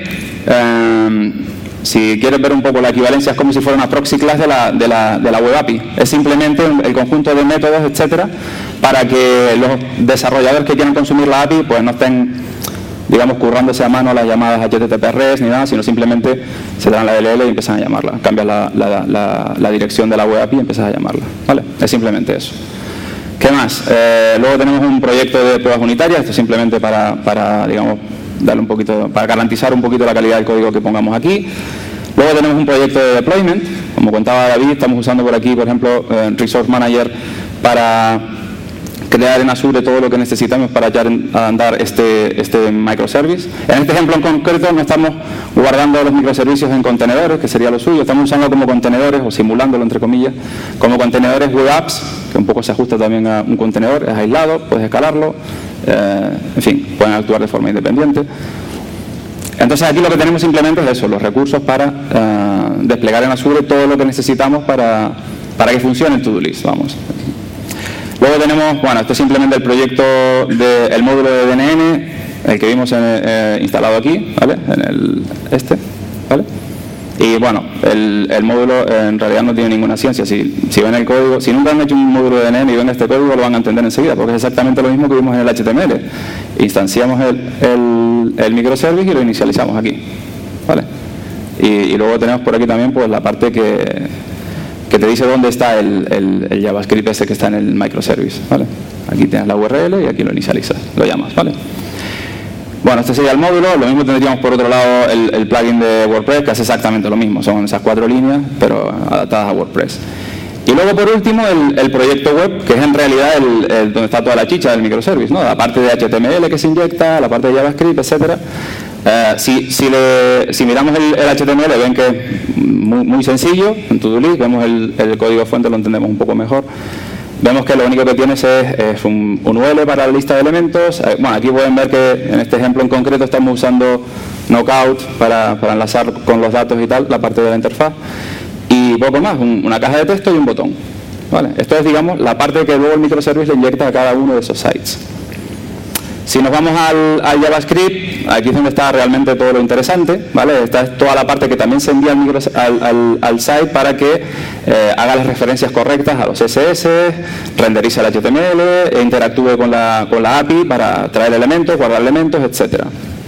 DLL. Si quieres ver un poco la equivalencia, es como si fuera una proxy class de la web API. Es simplemente el conjunto de métodos, etcétera, para que los desarrolladores que quieran consumir la API pues no estén, digamos, currándose a mano las llamadas HTTP REST ni nada, sino simplemente se dan la DLL y empiezan a llamarla. Cambias la dirección de la web API y empiezas a llamarla, ¿vale? Es simplemente eso. ¿Qué más? Luego tenemos un proyecto de pruebas unitarias, esto simplemente para digamos, darle un poquito, para garantizar un poquito la calidad del código que pongamos aquí. Luego tenemos un proyecto de deployment, como contaba David, estamos usando por aquí, por ejemplo, Resource Manager para crear en Azure todo lo que necesitamos para echar a andar este microservice. En este ejemplo en concreto no estamos guardando los microservicios en contenedores, que sería lo suyo, estamos usando como contenedores, o simulándolo entre comillas, como contenedores web apps, que un poco se ajusta también a un contenedor, es aislado, puedes escalarlo, en fin, pueden actuar de forma independiente. Entonces aquí lo que tenemos simplemente es eso, los recursos para desplegar en Azure todo lo que necesitamos para que funcione el to-do list, vamos. Luego tenemos, bueno, esto es simplemente el proyecto del módulo de DNN, el que vimos instalado aquí, ¿vale? En ¿vale? Y bueno, el módulo en realidad no tiene ninguna ciencia. Si ven el código, si nunca han hecho un módulo de DNN y ven este código, lo van a entender enseguida, porque es exactamente lo mismo que vimos en el HTML. Instanciamos el microservice y lo inicializamos aquí, ¿vale? Y luego tenemos por aquí también pues la parte que te dice dónde está el JavaScript ese que está en el microservice, ¿vale? Aquí tienes la URL y aquí lo inicializas, lo llamas, ¿vale? Bueno, este sería el módulo. Lo mismo tendríamos por otro lado el plugin de WordPress, que hace exactamente lo mismo, son esas 4 líneas, pero adaptadas a WordPress. Y luego, por último, el proyecto web, que es en realidad donde está toda la chicha del microservice, ¿no? La parte de HTML que se inyecta, la parte de JavaScript, etcétera. Si miramos el HTML, ven que es muy sencillo. En ToDoList vemos el código fuente, lo entendemos un poco mejor. Vemos que lo único que tienes es un UL para la lista de elementos. Bueno, aquí pueden ver que en este ejemplo en concreto estamos usando Knockout para enlazar con los datos y tal, la parte de la interfaz. Y poco más, una caja de texto y un botón. ¿Vale? Esto es, digamos, la parte que luego el microservice le inyecta a cada uno de esos sites. Si nos vamos al JavaScript, aquí es donde está realmente todo lo interesante, ¿vale? Esta es toda la parte que también se envía al site para que haga las referencias correctas a los CSS, renderice el HTML, e interactúe con la API para traer elementos, guardar elementos, etcétera.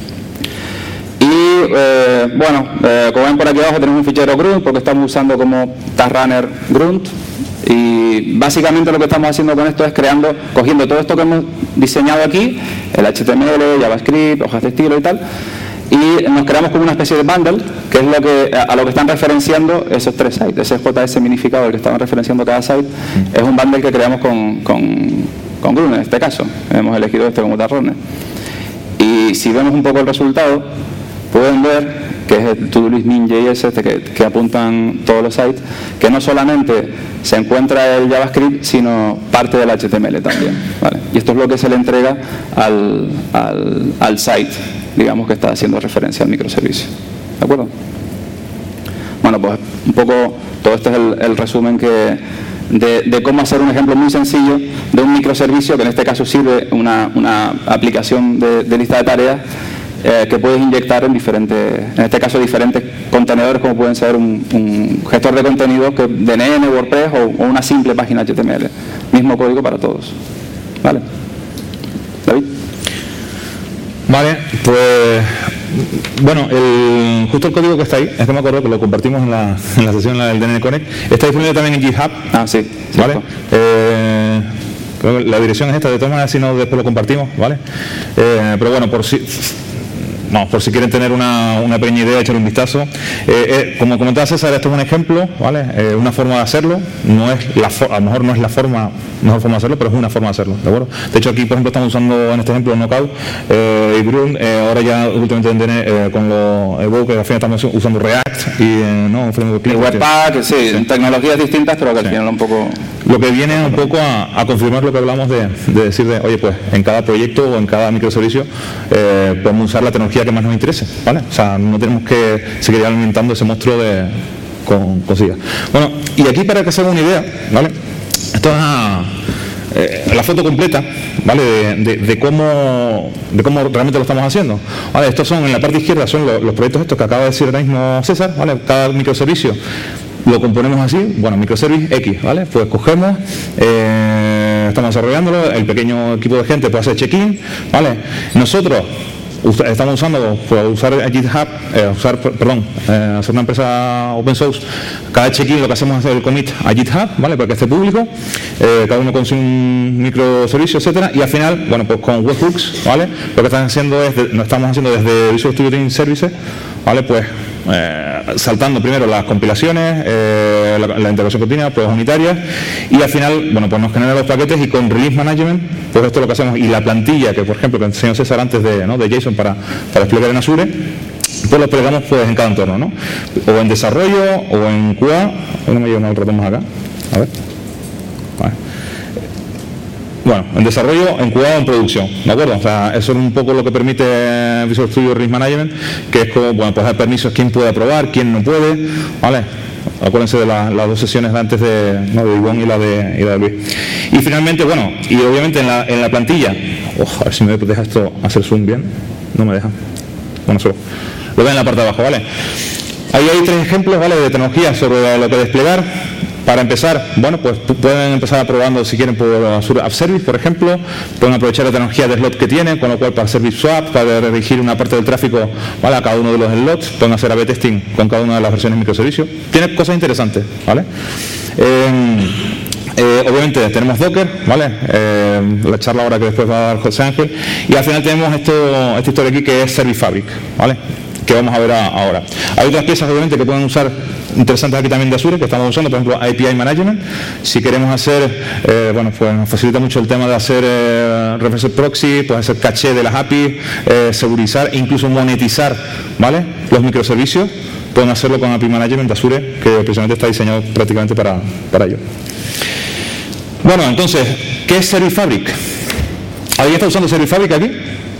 Y bueno, como ven por aquí abajo tenemos un fichero grunt porque estamos usando como tagrunner grunt. Y básicamente lo que estamos haciendo con esto es cogiendo todo esto que hemos diseñado aquí, el HTML, JavaScript, hojas de estilo y tal, y nos creamos como una especie de bundle, que es a lo que están referenciando esos tres sites. Ese JS minificado, el que estaban referenciando cada site, es un bundle que creamos con Grunt en este caso. Hemos elegido este como tagrunner. Y si vemos un poco el resultado, pueden ver que es el ToDoList min.js que apuntan todos los sites, que no solamente se encuentra el JavaScript, sino parte del HTML también, ¿vale? Y esto es lo que se le entrega al site, digamos, que está haciendo referencia al microservicio. ¿De acuerdo? Bueno, pues un poco todo este es el resumen de cómo hacer un ejemplo muy sencillo de un microservicio, que en este caso sirve una aplicación de lista de tareas, que puedes inyectar en diferentes contenedores, como pueden ser un gestor de contenidos de DNN, WordPress o una simple página HTML. Mismo código para todos. ¿Vale? David. Vale, pues bueno, justo el código que está ahí, es que me acuerdo que lo compartimos en la sesión del DNN Connect, está disponible también en GitHub. Ah, sí. ¿Vale? La dirección es esta, de todas maneras, si no, después lo compartimos, ¿vale? Pero bueno, por si quieren tener una pequeña idea, echar un vistazo. Como comentaba César, esto es un ejemplo, ¿vale? Una forma de hacerlo, a lo mejor no es la mejor forma de hacerlo, pero es una forma de hacerlo, ¿de acuerdo? De hecho, aquí, por ejemplo, estamos usando en este ejemplo Knockout y Grunt. Ahora ya últimamente con los Evoke, al final estamos usando React y Webpack, sí, tecnologías distintas, pero que al final un poco... Lo que viene un poco a confirmar lo que hablamos de decir oye, pues en cada proyecto o en cada microservicio podemos usar la tecnología que más nos interese, ¿vale? O sea, no tenemos que seguir alimentando ese monstruo con cosillas. Bueno, y aquí para que se hagan una idea, ¿vale? Esto es la foto completa, ¿vale? De cómo realmente lo estamos haciendo. Vale, estos son, en la parte izquierda, son los proyectos estos que acaba de decir ahora mismo César, ¿vale? Cada microservicio lo componemos así, bueno, microservice X, ¿vale? Pues cogemos, estamos desarrollándolo, el pequeño equipo de gente puede hacer check-in, ¿vale? Nosotros estamos usando, por usar GitHub, hacer una empresa open source, cada check-in lo que hacemos es hacer el commit a GitHub, ¿vale? Para que esté público, cada uno con su microservicio, etcétera, y al final, bueno, pues con webhooks, ¿vale? Lo que están haciendo lo estamos haciendo desde Visual Studio Team Services, ¿vale? Pues saltando primero las compilaciones, la integración continua, pruebas unitarias, y al final, bueno, pues nos genera los paquetes, y con Release Management, pues esto es lo que hacemos, y la plantilla que, por ejemplo, que enseñó César antes de JSON para desplegar en Azure, pues lo desplegamos pues en cada entorno, ¿no? O en desarrollo, o en QA. No me llevo un ratón más acá. A ver. Vale. Bueno, en desarrollo, en QA o en producción, ¿de acuerdo? O sea, eso es un poco lo que permite Visual Studio Risk Management, que es como, bueno, pues dar permisos, quién puede aprobar, quién no puede, ¿vale? Acuérdense de las dos sesiones de antes de Ivonne y la de Luis. Y finalmente, bueno, y obviamente en la plantilla, a ver si me deja esto hacer zoom bien, no me deja. Bueno, solo lo ven en la parte de abajo, ¿vale? Ahí hay tres ejemplos, ¿vale? De tecnologías sobre lo que desplegar. Para empezar, bueno, pues pueden empezar probando, si quieren, por Azure App Service, por ejemplo. Pueden aprovechar la tecnología de slot que tienen, con lo cual para Service Swap, para dirigir una parte del tráfico, ¿vale? A cada uno de los slots. Pueden hacer A/B testing con cada una de las versiones de microservicio. Tiene cosas interesantes, ¿vale? Obviamente tenemos Docker, ¿vale? La charla ahora que después va a dar José Ángel. Y al final tenemos esta historia aquí, que es Service Fabric, ¿vale? que vamos a ver ahora. Hay otras piezas obviamente que pueden usar interesantes aquí también de Azure, que estamos usando, por ejemplo API Management. Si queremos hacer, bueno, pues nos facilita mucho el tema de hacer reference proxy, pues hacer caché de las APIs, segurizar e incluso monetizar, ¿vale?, los microservicios. Pueden hacerlo con API Management de Azure, que precisamente está diseñado prácticamente para ello. Bueno, entonces, ¿qué es Service Fabric? ¿Alguien está usando Service Fabric aquí?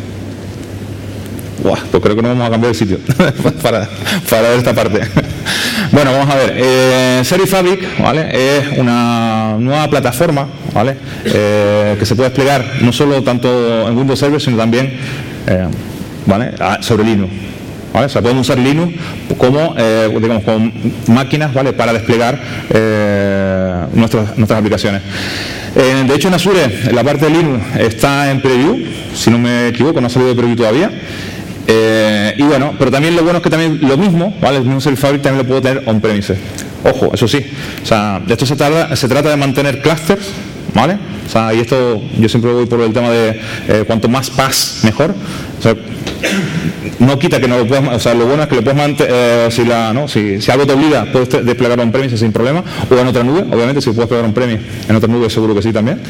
Buah, pues creo que no vamos a cambiar de sitio para ver esta parte. Bueno, vamos a ver. Service Fabric, ¿vale?, es una nueva plataforma, ¿vale?, que se puede desplegar no solo tanto en Windows Server, sino también ¿vale?, sobre Linux. ¿Vale? O sea, podemos usar Linux como, digamos, como máquinas, ¿vale?, para desplegar nuestras aplicaciones. De hecho, en Azure, la parte de Linux está en preview, si no me equivoco, no ha salido de preview todavía. Y bueno, pero también lo bueno es que también lo mismo, ¿vale?, el mismo Service Fabric también lo puedo tener on-premises. Ojo, eso sí, o sea, de esto se trata de mantener clusters, ¿vale? O sea, y esto yo siempre voy por el tema de cuanto más PaaS mejor. O sea, no quita que no lo puedas, o sea, lo bueno es que lo puedes mantener, si algo te obliga, puedes desplegarlo en premise sin problema, o en otra nube, obviamente, si puedes desplegar en premise en otra nube, seguro que sí también.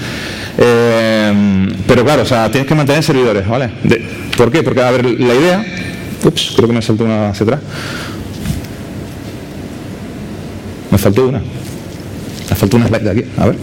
Pero claro, o sea, tienes que mantener servidores, ¿vale? ¿Por qué? Porque, a ver, la idea, ups, creo que me saltó una hacia atrás. Me faltó una slide de aquí, a ver.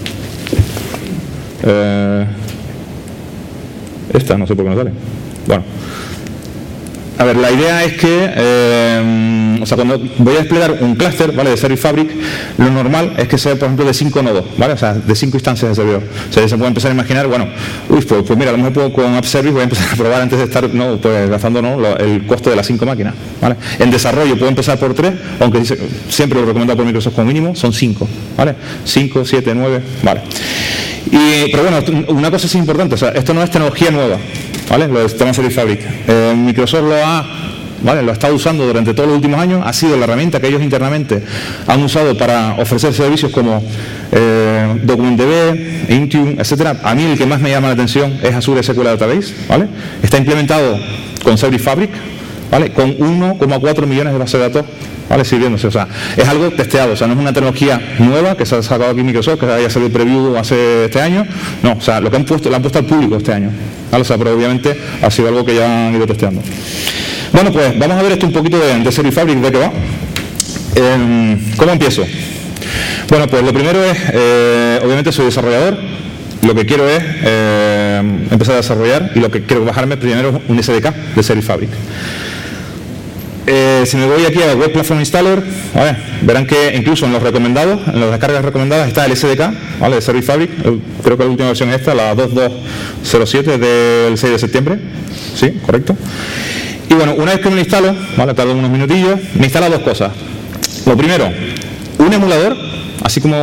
Esta, no sé por qué no sale. Bueno, a ver, la idea es que, o sea, cuando voy a desplegar un clúster, ¿vale?, de Service Fabric, lo normal es que sea, por ejemplo, de 5 nodos, ¿vale? O sea, de 5 instancias de servidor. O sea, ya se puede empezar a imaginar, bueno, pues mira, a lo mejor con App Service voy a empezar a probar antes de estar, pues gastando, el costo de las 5 máquinas, ¿vale? En desarrollo puedo empezar por 3, aunque siempre lo recomendado por Microsoft como mínimo son 5, ¿vale? 5, 7, 9, ¿vale? Pero bueno, una cosa es importante, o sea, esto no es tecnología nueva, ¿vale? Lo de sistema Service Fabric. Microsoft lo ha estado usando durante todos los últimos años, ha sido la herramienta que ellos internamente han usado para ofrecer servicios como DocumentDB, Intune, etcétera. A mí el que más me llama la atención es Azure SQL Database, ¿vale? Está implementado con Service Fabric, ¿vale?, con 1,4 millones de bases de datos, ¿vale?, sirviéndose. O sea, es algo testeado, o sea, no es una tecnología nueva que se ha sacado aquí Microsoft, que haya salido preview hace este año. No, o sea, lo que han puesto al público este año, ¿vale? O sea, pero obviamente ha sido algo que ya han ido testeando. Bueno, pues vamos a ver esto un poquito de Service Fabric, de qué va. ¿Cómo empiezo? Bueno, pues lo primero es, obviamente soy desarrollador, lo que quiero es empezar a desarrollar, y lo que quiero bajarme primero es un SDK de Service Fabric. Si me voy aquí a Web Platform Installer, ¿vale?, verán que incluso en los recomendados, en las descargas recomendadas, está el SDK, ¿vale?, de Service Fabric. Creo que la última versión es esta, la 2207 del 6 de septiembre. Sí, correcto. Y bueno, una vez que me lo instalo, ¿vale?, tardo unos minutillos, me instala dos cosas. Lo primero, un emulador, así como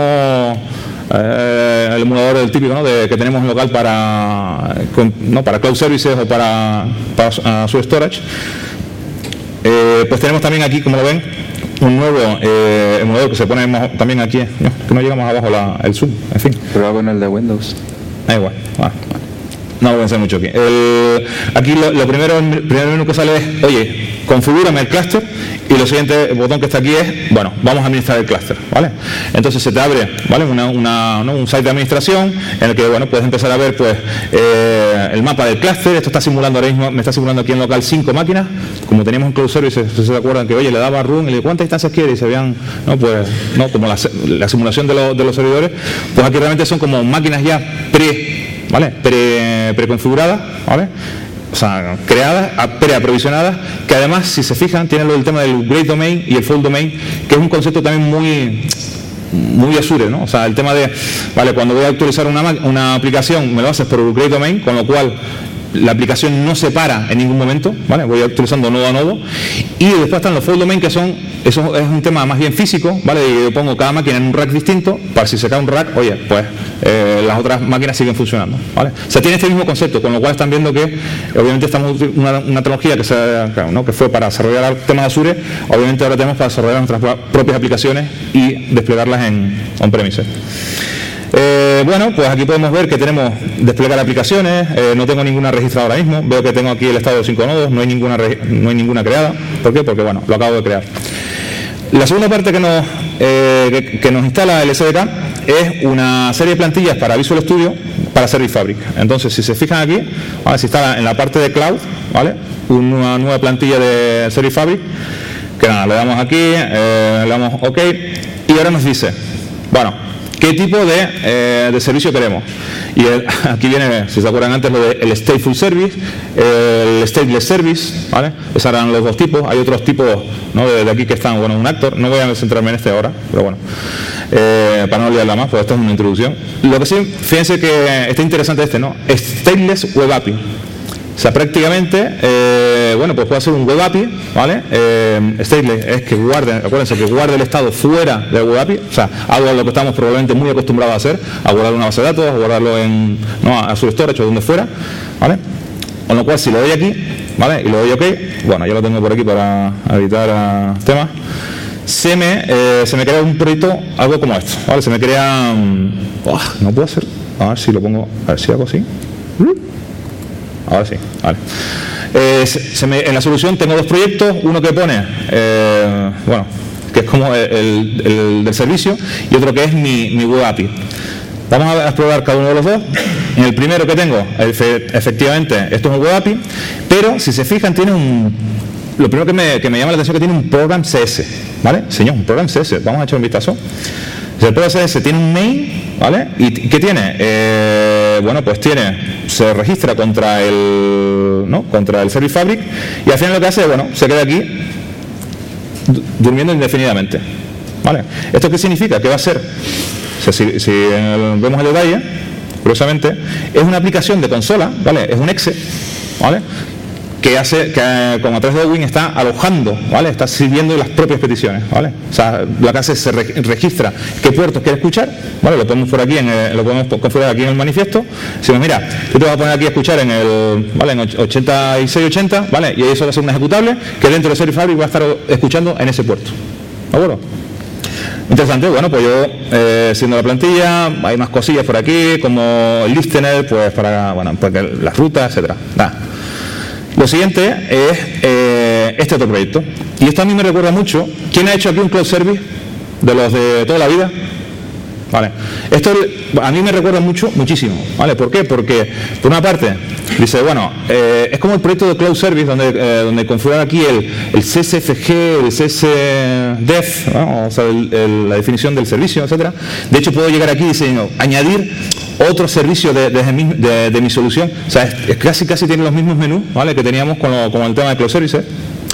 el emulador del típico, ¿no?, que tenemos en local para Cloud Services o para su storage. Pues tenemos también aquí, como lo ven, un nuevo emulador que se pone también aquí, que no llega más abajo el zoom, en fin. Pero hago en el de Windows. Igual, no lo voy a hacer mucho aquí. Aquí lo primero, el primer menú que sale es, oye, configúrame el clúster, y lo siguiente, el botón que está aquí es, bueno, vamos a administrar el clúster, ¿vale? Entonces se te abre, ¿vale?, un site de administración en el que, bueno, puedes empezar a ver, pues, el mapa del clúster. Esto está simulando ahora mismo, me está simulando aquí en local 5 máquinas, como teníamos en Cloud Services. ¿Se acuerdan que, oye, le daba run y le digo, ¿cuántas instancias quiere? Y se veían, como la simulación de los servidores. Pues aquí realmente son como máquinas ya preconfiguradas, ¿vale? O sea, creadas, preaprovisionadas, que además, si se fijan, tienen el tema del upgrade domain y el full domain, que es un concepto también muy Azure, ¿no? O sea, el tema de, vale, cuando voy a actualizar una aplicación, me lo haces por upgrade domain, con lo cual la aplicación no se para en ningún momento, ¿vale? Voy actualizando nodo a nodo. Y después están los full domain, eso es un tema más bien físico, ¿vale? Y yo pongo cada máquina en un rack distinto, para si se cae un rack, oye, pues las otras máquinas siguen funcionando, ¿vale? O sea, tiene este mismo concepto, con lo cual están viendo que obviamente estamos una tecnología que fue para desarrollar el tema de Azure, obviamente ahora tenemos para desarrollar nuestras propias aplicaciones y desplegarlas en on-premises. Bueno, pues aquí podemos ver que tenemos desplegar aplicaciones, no tengo ninguna registrada ahora mismo, veo que tengo aquí el estado de 5 nodos, no hay ninguna creada. ¿Por qué? Porque bueno, lo acabo de crear. La segunda parte que nos instala el SDK es una serie de plantillas para Visual Studio para Service Fabric. Entonces, si se fijan aquí, ¿vale? Se instala en la parte de Cloud, ¿vale? Una nueva plantilla de Service Fabric, que nada, le damos aquí, le damos OK, y ahora nos dice, bueno, ¿qué tipo de servicio queremos? Y aquí viene, si se acuerdan antes, lo del Stateful Service, el Stateless Service, ¿vale? Esos eran los dos tipos. Hay otros tipos, ¿no? de aquí que están, bueno, un actor. No voy a centrarme en este ahora, pero bueno, para no liarla más, pues esto es una introducción. Lo que sí, fíjense que está interesante ¿no? Stateless Web API. O sea, prácticamente, bueno, pues puedo hacer un Web API, ¿vale? Stateless es que guarde, acuérdense que guarde el estado fuera del Web API, o sea, hago lo que estamos probablemente muy acostumbrados a hacer, a guardar una base de datos, a guardarlo en, no, a su storage o donde fuera, ¿vale? Con lo cual, si lo doy aquí, ¿vale? Y lo doy OK, bueno, yo lo tengo por aquí para evitar temas, se me crea un proyecto, algo como esto, ¿vale? Se me crea, no puedo hacer, a ver si lo pongo, a ver si hago así. Ahora sí, vale. En la solución tengo dos proyectos, uno que pone, bueno, que es como el del servicio, y otro que es mi Web API. Vamos a explorar cada uno de los dos. En el primero que tengo, efectivamente, esto es un Web API, pero si se fijan, tiene lo primero que me llama la atención es que tiene un program CS, ¿vale? Señor, un program CS, vamos a echar un vistazo. El program CS tiene un main, ¿vale? ¿Y qué tiene? Bueno, pues se registra contra el Service Fabric, y al final lo que hace, bueno, se queda aquí durmiendo indefinidamente, ¿vale? ¿Esto qué significa? ¿Qué va a ser? O sea, si vemos el detalle, curiosamente, es una aplicación de consola, ¿vale? Es un exe, ¿vale? Que hace que como a través de Win está alojando, ¿vale? Está sirviendo las propias peticiones, ¿vale? O sea, lo que hace es se registra qué puertos quiere escuchar, ¿vale? Lo ponemos por aquí, lo podemos configurar aquí en el manifiesto. Decimos, mira, yo te voy a poner aquí a escuchar en el, ¿vale? En 8680, ¿vale? Y eso va a ser un ejecutable que dentro de Service Fabric va a estar escuchando en ese puerto, ¿de acuerdo? Interesante. Bueno, pues yo, siendo la plantilla, hay más cosillas por aquí, como el listener, pues para, bueno, porque las rutas, etcétera. Nada. Lo siguiente es este otro proyecto. Y esto a mí me recuerda mucho. ¿Quién ha hecho aquí un cloud service de los de toda la vida? Vale. Esto a mí me recuerda muchísimo. ¿Vale? ¿Por qué? Porque, por una parte, dice, bueno, es como el proyecto de cloud service donde configurar aquí el CSFG, el CSDEF, ¿no? O sea, la definición del servicio, etcétera. De hecho, puedo llegar aquí y decir, añadir otro servicio de mi solución. O sea, casi tiene los mismos menús, ¿vale? Que teníamos con el tema de Cloud Services.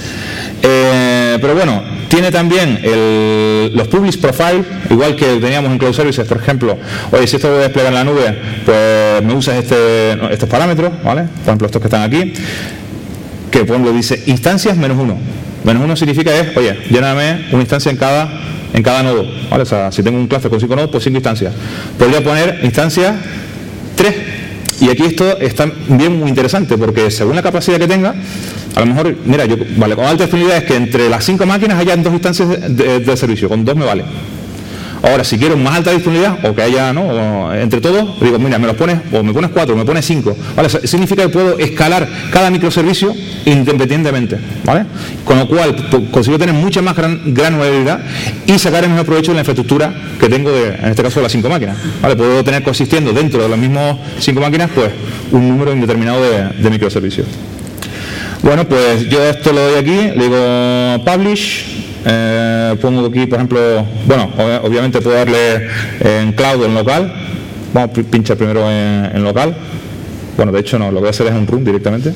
Pero bueno, tiene también los Publish Profile, igual que teníamos en Cloud Services, por ejemplo. Oye, si esto lo voy a desplegar en la nube, pues me usas estos parámetros, ¿vale? Por ejemplo, estos que están aquí, que por ejemplo dice instancias -1. -1 significa oye, lléname una instancia en cada nodo, ¿vale? O sea, si tengo un clúster con 5 nodos, pues 5 instancias. Podría poner instancias 3. Y aquí esto está bien muy interesante, porque según la capacidad que tenga, a lo mejor, mira, vale, con alta disponibilidad es que entre las 5 máquinas hayan 2 instancias de servicio, con 2 me vale. Ahora, si quiero más alta disponibilidad, o que haya, ¿no? O entre todos, digo, mira, me los pones, o me pones 4, o me pones 5, ¿vale? Eso significa que puedo escalar cada microservicio independientemente, ¿vale? Con lo cual, consigo tener mucha más granularidad y sacar el mejor provecho de la infraestructura que tengo, en este caso, de las 5 máquinas, ¿vale? Puedo tener coexistiendo dentro de las mismas 5 máquinas, pues, un número indeterminado de microservicios. Bueno, pues yo esto lo doy aquí, le digo Publish. Pongo aquí, por ejemplo, bueno, obviamente puedo darle en cloud o en local. Vamos a pinchar primero en local. Bueno, de hecho no, lo que voy a hacer es un run directamente.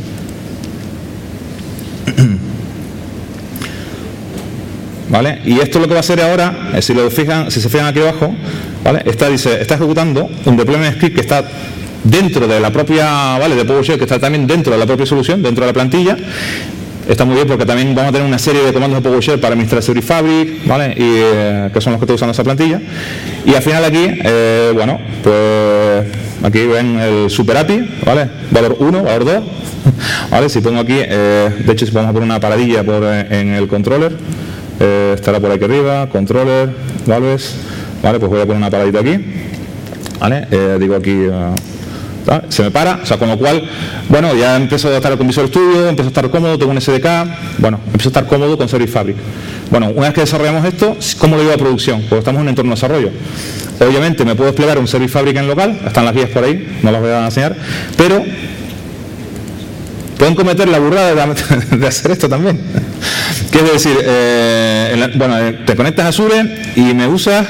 ¿Vale? Y esto lo que va a hacer ahora, si se fijan aquí abajo, ¿vale? Está ejecutando un deployment script que está dentro de la propia, ¿vale? De PowerShell, que está también dentro de la propia solución, dentro de la plantilla. Está muy bien porque también vamos a tener una serie de comandos de PowerShell para administrar Service Fabric, ¿vale? Y que son los que estoy usando esa plantilla. Y al final aquí, bueno, pues aquí ven el Super API, ¿vale? Valor 1, valor 2, ¿vale? Si pongo aquí, de hecho si vamos a poner una paradilla en el controller, estará por aquí arriba, controller, valves, ¿vale? Pues voy a poner una paradita aquí. ¿vale? Digo aquí, se me para, o sea, con lo cual, bueno, ya empiezo a estar con Visual Studio, empiezo a estar cómodo, tengo un SDK, bueno, empiezo a estar cómodo con Service Fabric. Bueno, una vez que desarrollamos esto, ¿cómo lo llevo a producción? Porque estamos en un entorno de desarrollo. Obviamente me puedo desplegar un Service Fabric en local, están las guías por ahí, no las voy a enseñar, pero pueden cometer la burrada de hacer esto también. Que es decir, te conectas a Azure y me usas,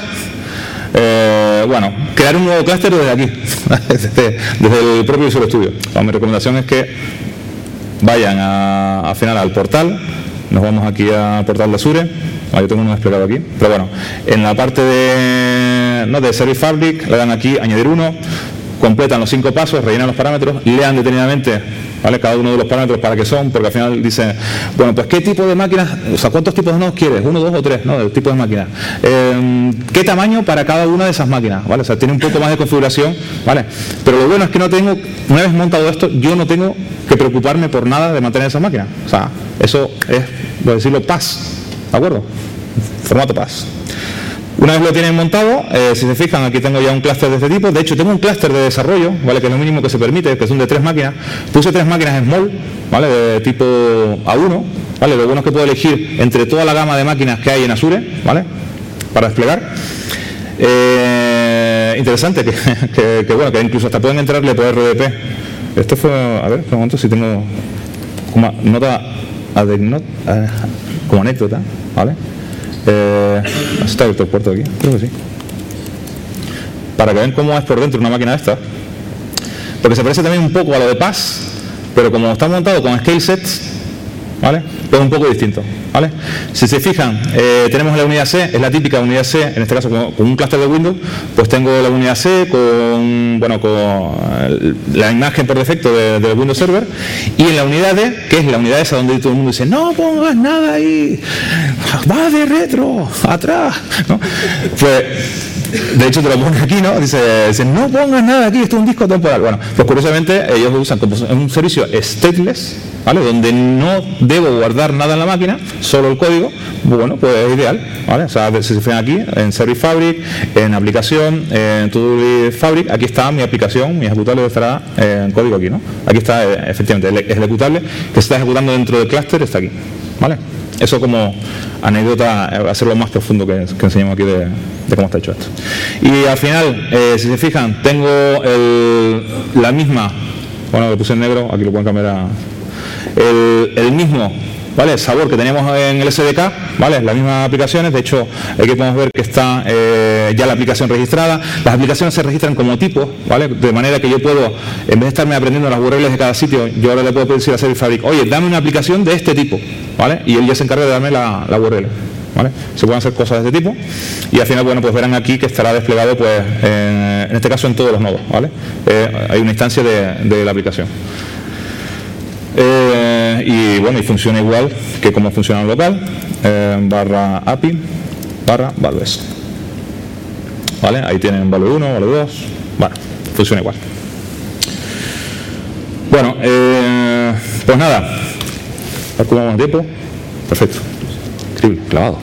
crear un nuevo clúster desde aquí, desde el propio Visual Studio. Mi recomendación es que vayan al final al portal, nos vamos aquí al portal de Azure, yo tengo uno desplegado aquí, pero bueno, en la parte de Service Fabric le dan aquí añadir uno, completan los 5 pasos, rellenan los parámetros, lean detenidamente, ¿vale?, cada uno de los parámetros para qué son, porque al final dice, bueno, pues qué tipo de máquinas, o sea, cuántos tipos de nodos quieres, 1, 2 o 3, ¿no?, del tipo de máquina, qué tamaño para cada una de esas máquinas, ¿vale? O sea, tiene un poco más de configuración, ¿vale? Pero lo bueno es que no tengo, una vez montado esto, yo no tengo que preocuparme por nada de mantener esas máquinas, o sea, eso es, por decirlo, PaaS, ¿de acuerdo? Formato PaaS. Una vez lo tienen montado, si se fijan, aquí tengo ya un clúster de este tipo. De hecho, tengo un clúster de desarrollo, ¿vale?, que es lo mínimo que se permite, que son de 3 máquinas. Puse 3 máquinas small, ¿vale?, de tipo A1, ¿vale? Lo bueno es que puedo elegir entre toda la gama de máquinas que hay en Azure, ¿vale?, para desplegar. Interesante que incluso hasta pueden entrarle por RDP. Esto fue, a ver, un momento si tengo como nota, como anécdota, ¿vale? ¿Está abierto el puerto aquí? Creo que sí. Para que vean cómo es por dentro una máquina de estas. Porque se parece también un poco a lo de PaaS, pero como está montado con scale sets, ¿vale?, es un poco distinto, ¿vale? Si se fijan, tenemos la unidad C, es la típica unidad C, en este caso con un clúster de Windows, pues tengo la unidad C con la imagen por defecto del Windows Server, y en la unidad D, que es la unidad esa donde todo el mundo dice, no pongas nada ahí, va de retro, atrás, ¿no? Pues, de hecho te lo ponen aquí, ¿no? Dice, no pongas nada aquí, esto es un disco temporal. Bueno, pues curiosamente ellos lo usan como un servicio stateless, ¿vale?, donde no debo guardar nada en la máquina, solo el código. Bueno, pues es ideal, ¿vale? O sea, si se fijan aquí, en Service Fabric, en aplicación, en To-Do Fabric, aquí está mi aplicación, mi ejecutable estará en código aquí, ¿no? Aquí está, efectivamente, el ejecutable que se está ejecutando dentro del clúster está aquí, ¿vale? Eso como anécdota, va a ser lo más profundo que enseñamos aquí de cómo está hecho esto. Y al final, si se fijan, tengo la misma, bueno, lo puse en negro, aquí lo pueden cambiar a el mismo, ¿vale?, sabor que teníamos en el SDK, ¿vale?, las mismas aplicaciones. De hecho, aquí podemos ver que está ya la aplicación registrada. Las aplicaciones se registran como tipos, ¿vale?, de manera que yo puedo, en vez de estarme aprendiendo las URLs de cada sitio, yo ahora le puedo decir a Service Fabric, oye, dame una aplicación de este tipo, ¿vale?, y él ya se encarga de darme la URL, ¿vale? Se pueden hacer cosas de este tipo, y al final, bueno, pues verán aquí que estará desplegado, pues, en este caso en todos los nodos, ¿vale? Hay una instancia de la aplicación. Y bueno, y funciona igual que como funciona en local, barra API, barra values. ¿Vale? Ahí tienen value 1, value 2, bueno, funciona igual. Bueno, pues nada, a ver cómo vamos de tiempo. Perfecto, increíble, clavado.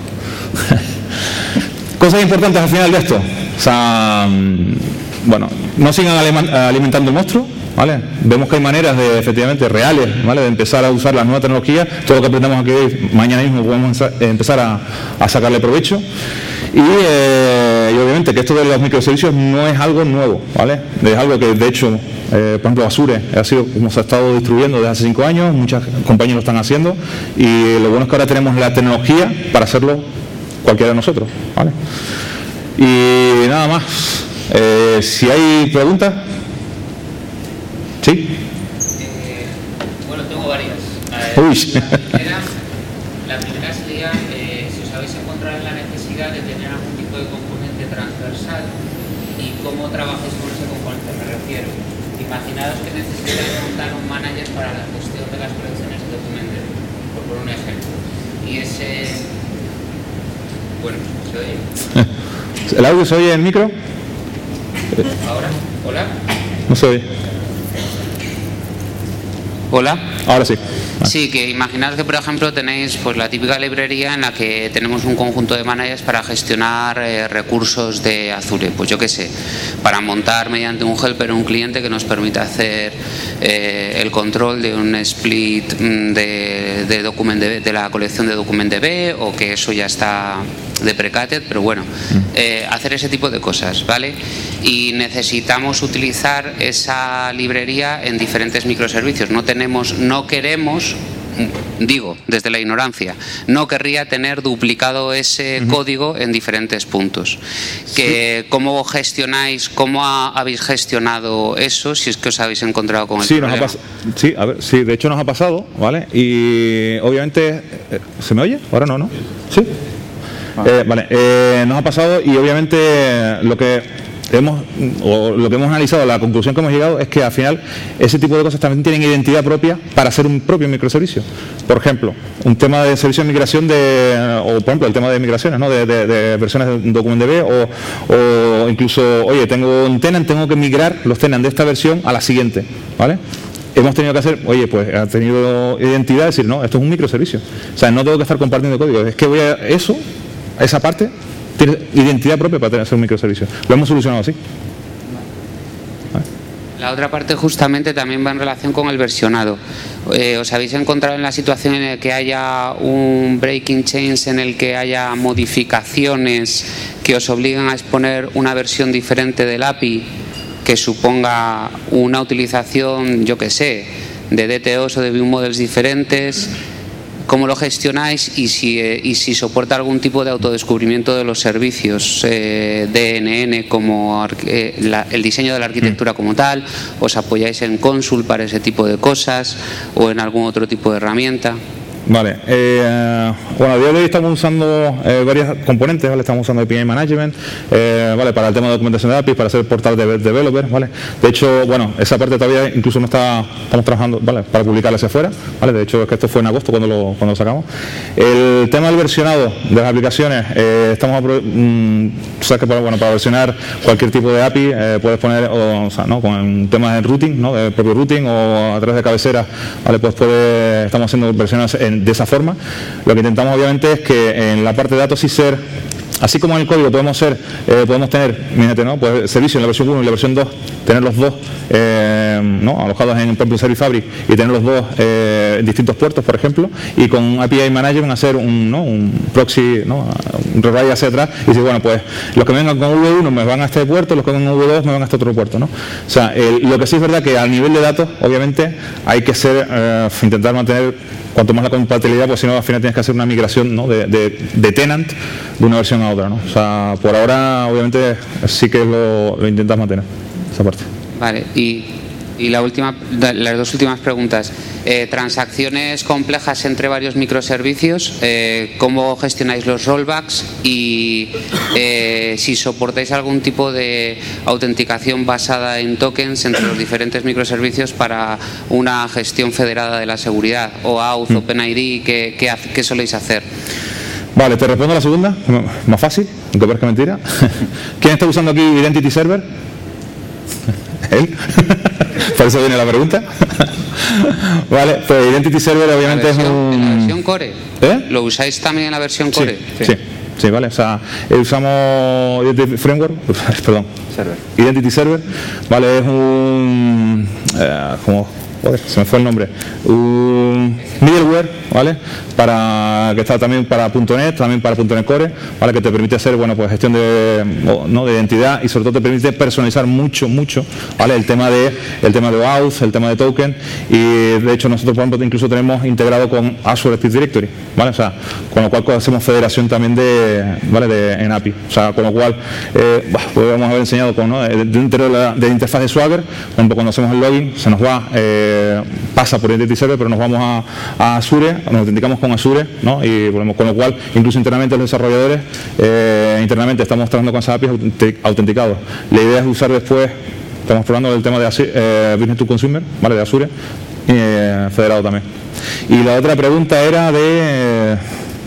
Cosas importantes al final de esto. O sea, bueno, no sigan alimentando el monstruo, ¿vale? Vemos que hay maneras de, efectivamente, reales, ¿vale?, de empezar a usar las nuevas tecnologías. Todo lo que aprendamos aquí hoy, mañana mismo podemos empezar a sacarle provecho. Y obviamente que esto de los microservicios no es algo nuevo, ¿vale? Es algo que, de hecho, por ejemplo, Azure ha sido como se ha estado distribuyendo desde hace 5 años, muchas compañías lo están haciendo, y lo bueno es que ahora tenemos la tecnología para hacerlo cualquiera de nosotros, ¿vale? Y nada más. Si hay preguntas. ¿Sí? Bueno, tengo varias. La primera sería si os habéis encontrado en la necesidad de tener algún tipo de componente transversal y cómo trabajáis con ese componente, me refiero. Imaginaos que necesitáis montar un manager para la gestión de las colecciones de Documented, por poner un ejemplo. Y ese... Bueno, ¿se oye? ¿El audio se oye en el micro? ¿Ahora? ¿Hola? No se oye. Hola. Ahora sí. Sí, que imaginad que, por ejemplo, tenéis pues la típica librería en la que tenemos un conjunto de managers para gestionar recursos de Azure. Pues yo qué sé, para montar mediante un helper un cliente que nos permita hacer el control de un split de la colección de DocumentDB, o que eso ya está deprecated, pero bueno, hacer ese tipo de cosas, ¿vale? Y necesitamos utilizar esa librería en diferentes microservicios. No queremos, digo, desde la ignorancia, no querría tener duplicado ese código en diferentes puntos. ¿Cómo gestionáis, cómo habéis gestionado eso, si es que os habéis encontrado con el problema? Sí, de hecho nos ha pasado, ¿vale? Y obviamente, ¿se me oye? Ahora no, ¿no? Sí. Nos ha pasado, y obviamente lo que hemos analizado, la conclusión que hemos llegado es que al final ese tipo de cosas también tienen identidad propia para ser un propio microservicio. Por ejemplo, un tema de servicio de migración o por ejemplo el tema de migraciones, ¿no? de versiones de DocumentDB, o incluso, oye, tengo un tenant, tengo que migrar los tenants de esta versión a la siguiente, ¿vale? Hemos tenido que hacer, oye, pues ha tenido identidad, decir, no, esto es un microservicio, o sea, no tengo que estar compartiendo código, es que voy a esa parte tiene identidad propia para tener un microservicio. Lo hemos solucionado así. La otra parte justamente también va en relación con el versionado. ¿Os habéis encontrado en la situación en la que haya un breaking change, en el que haya modificaciones que os obligan a exponer una versión diferente del API, que suponga una utilización, yo qué sé, de DTOs o de view models diferentes? ¿Cómo lo gestionáis y si soporta algún tipo de autodescubrimiento de los servicios DNN, como el diseño de la arquitectura como tal? ¿Os apoyáis en Consul para ese tipo de cosas o en algún otro tipo de herramienta? Vale, bueno, a día de hoy estamos usando varios componentes, ¿vale? Estamos usando API Management, ¿vale? Para el tema de documentación de API, para hacer el portal de developer, ¿vale? De hecho, bueno, esa parte todavía incluso no estamos trabajando, ¿vale? Para publicarla hacia afuera, ¿vale? De hecho, es que esto fue en agosto cuando lo sacamos. El tema del versionado de las aplicaciones, estamos, sabes que para versionar cualquier tipo de API, puedes poner, ¿no? Con temas de routing, ¿no? De propio routing, o a través de cabeceras, ¿vale? Pues estamos haciendo versiones de esa forma. Lo que intentamos obviamente es que en la parte de datos sí ser, así como en el código podemos tener, fíjate, ¿no? Pues servicio en la versión 1 y la versión 2, tener los dos ¿no? alojados en el propio Service Fabric, y tener los dos en distintos puertos, por ejemplo, y con API Management hacer un proxy, ¿no? Un rewrite hacia atrás, y decir, bueno, pues los que vengan con V1 me van a este puerto, los que vengan con V2 me van a este otro puerto, ¿no? O sea, lo que sí es verdad que a nivel de datos, obviamente, hay que intentar mantener cuanto más la compatibilidad, pues si no, al final tienes que hacer una migración, ¿no? de tenant de una versión a otra, ¿no? O sea, por ahora, obviamente, sí que lo intentas mantener, esa parte. Vale, y las dos últimas preguntas. Transacciones complejas entre varios microservicios, ¿cómo gestionáis los rollbacks? Y si soportáis algún tipo de autenticación basada en tokens entre los diferentes microservicios para una gestión federada de la seguridad, o Auth, OpenID, ¿qué soléis hacer? Vale, te respondo a la segunda, más fácil, aunque parezca mentira. ¿Quién está usando aquí Identity Server? ¿Él? Por eso viene la pregunta. Vale, pues Identity Server obviamente es un... ¿En la versión Core? ¿Lo usáis también en la versión Core? Sí, vale, o sea, usamos Identity Framework, perdón, Identity Server, vale, es un... se me fue el nombre, un middleware, ¿vale? Que está también para .NET, también para .NET Core, ¿vale? Que te permite hacer, bueno, pues gestión de identidad, y sobre todo te permite personalizar mucho, ¿vale? El tema de Auth, el tema de token, y de hecho nosotros, por ejemplo, incluso tenemos integrado con Azure Active Directory, ¿vale? O sea, con lo cual hacemos federación también en API, o sea, con lo cual podríamos haber enseñado dentro de la interfaz de Swagger, por ejemplo, cuando hacemos el login, se nos va, pasa por Identity Server, pero nos vamos a Azure, nos autenticamos con Azure, ¿no? Y con lo cual, incluso internamente los desarrolladores, internamente estamos trabajando con esas APIs autenticados. La idea es usar después, estamos probando el tema de Business to Consumer, ¿vale? De Azure, federado también. Y la otra pregunta era de...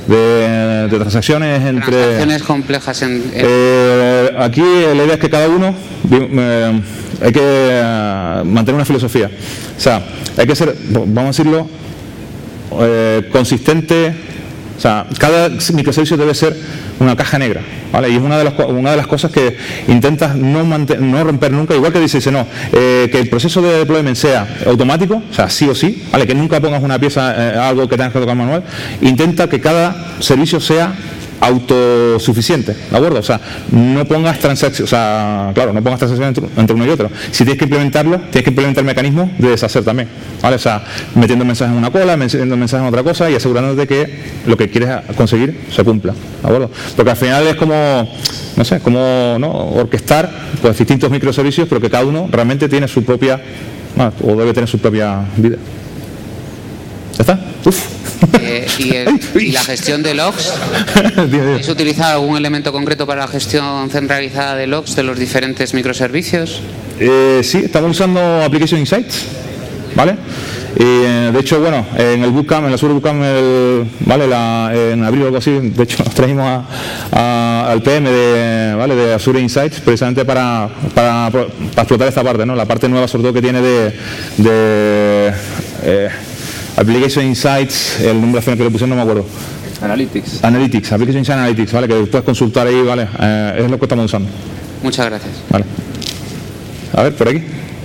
de transacciones entre... Transacciones complejas aquí la idea es que cada uno hay que mantener una filosofía. O sea, hay que ser, vamos a decirlo, consistente. O sea, cada microservicio debe ser una caja negra, ¿vale? Y es una de las cosas que intentas no romper nunca, igual que dice no, que el proceso de deployment sea automático, o sea, sí o sí, ¿vale? Que nunca pongas una pieza, algo que tengas que tocar manual. Intenta que cada servicio sea autosuficiente, ¿de acuerdo? O sea, no pongas transacciones, o sea, claro, no pongas transacciones entre uno y otro. Si tienes que implementarlo, tienes que implementar mecanismos de deshacer también, ¿vale? O sea, metiendo mensajes en una cola, metiendo mensajes en otra cosa y asegurándote de que lo que quieres conseguir se cumpla, ¿de acuerdo? Porque al final es como, no sé, como, ¿no?, orquestar pues distintos microservicios, pero que cada uno realmente tiene su propia, o debe tener su propia vida. ¿Ya está? Uf. Y la gestión de logs, ¿es utilizar algún elemento concreto para la gestión centralizada de logs de los diferentes microservicios? Sí, estamos usando Application Insights, ¿vale? De hecho, bueno, en el Bootcamp, en la Azure Bootcamp, ¿vale? En abril o algo así, de hecho nos trajimos al PM de Azure Insights precisamente para explotar esta parte, ¿no? La parte nueva sobre todo que tiene de Application Insights, el nombre final que le pusieron no me acuerdo. Analytics, Application Insights Analytics, ¿vale? Que puedes consultar ahí, ¿vale? Es lo que estamos usando. Muchas gracias. Vale. A ver, por aquí.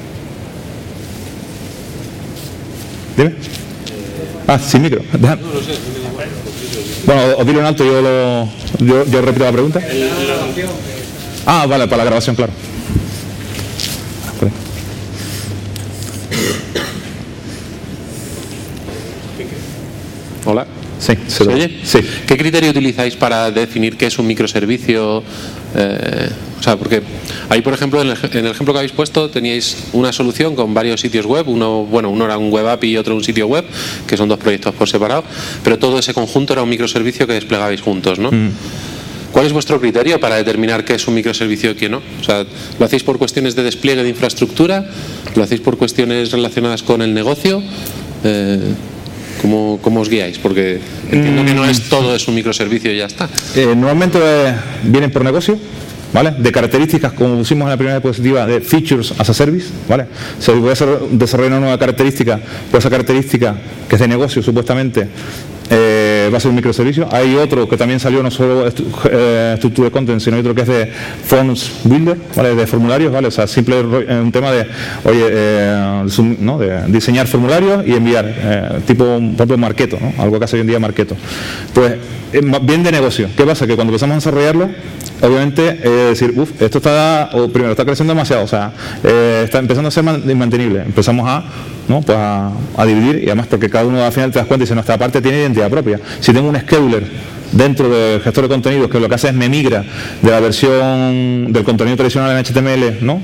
Dime. Sin micro. Déjame. Bueno, os dilo en alto, yo repito la pregunta. Vale, para la grabación, claro. Hola. Sí, ¿Se oye? Sí. ¿Qué criterio utilizáis para definir qué es un microservicio? O sea, porque ahí, por ejemplo, en el ejemplo que habéis puesto, teníais una solución con varios sitios web. Uno era un web API y otro un sitio web, que son dos proyectos por separado, pero todo ese conjunto era un microservicio que desplegabais juntos, ¿no? ¿Cuál es vuestro criterio para determinar qué es un microservicio y qué no? O sea, ¿lo hacéis por cuestiones de despliegue de infraestructura? ¿Lo hacéis por cuestiones relacionadas con el negocio? ¿Cómo os guiáis? Porque entiendo que no es todo es un microservicio y ya está. Normalmente vienen por negocio, ¿vale? De características, como pusimos en la primera diapositiva, de features as a service, ¿vale? O sea, voy a desarrollar una nueva característica, pues esa característica que es de negocio supuestamente va a ser un microservicio. Hay otro que también salió, no solo estructura de content, sino otro que es de forms builder, ¿vale? De formularios, ¿vale? O sea, simple un tema de, ¿no? De diseñar formularios y enviar, tipo, por ejemplo, Marketo, ¿no? Algo que hace hoy en día Marketo. Pues, bien de negocio. ¿Qué pasa? Que cuando empezamos a desarrollarlo, obviamente, decir, esto está creciendo demasiado, o sea, está empezando a ser inmantenible. Empezamos a dividir, y además porque cada uno al final te das cuenta y dice, nuestra parte tiene identidad propia. Si tengo un scheduler dentro del gestor de contenidos que lo que hace es me migra de la versión del contenido tradicional en HTML, ¿no?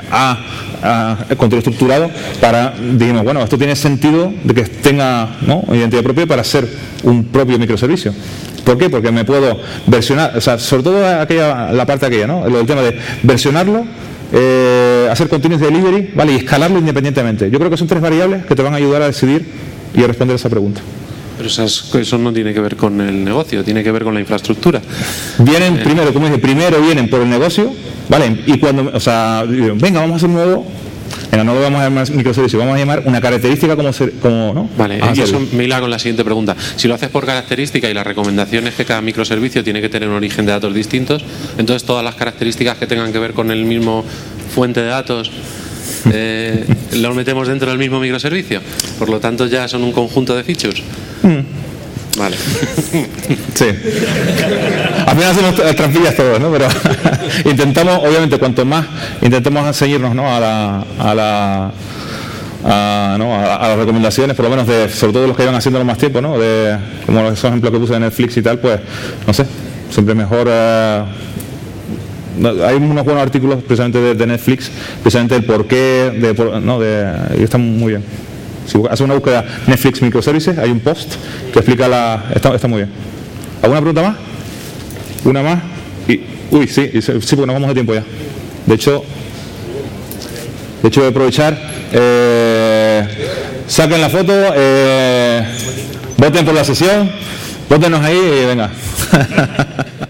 a contenido estructurado, dijimos, bueno, esto tiene sentido de que tenga, ¿no?, identidad propia para ser un propio microservicio. ¿Por qué? Porque me puedo versionar, o sea, sobre todo la parte aquella, ¿no? El tema de versionarlo, hacer continuous delivery, ¿vale? Y escalarlo independientemente. Yo creo que son tres variables que te van a ayudar a decidir y a responder a esa pregunta. Pero eso no tiene que ver con el negocio, tiene que ver con la infraestructura. Vienen primero, como dije, vienen por el negocio, ¿vale? Y cuando, o sea, venga, vamos a hacer un nuevo. No lo vamos a llamar microservicio, vamos a llamar una característica como ¿no? Vale, y eso me hila con la siguiente pregunta. Si lo haces por característica y la recomendación es que cada microservicio tiene que tener un origen de datos distintos, entonces todas las características que tengan que ver con el mismo fuente de datos lo metemos dentro del mismo microservicio. Por lo tanto ya son un conjunto de features. Vale. Sí. Al final hacemos trampillas todos, ¿no? Pero intentamos, obviamente, cuanto más intentemos ceñirnos, ¿no?, a las recomendaciones, por lo menos sobre todo los que llevan haciéndolo más tiempo, ¿no? Como los ejemplos que puse de Netflix y tal, pues, no sé, siempre mejor. Hay unos buenos artículos precisamente de Netflix, precisamente el porqué, y están muy bien. Si haces una búsqueda Netflix Microservices, hay un post que explica está muy bien. ¿Alguna pregunta más? ¿Una más? Sí, porque nos vamos de tiempo ya. De hecho voy a aprovechar. Saquen la foto, voten por la sesión. Póntenos ahí y venga.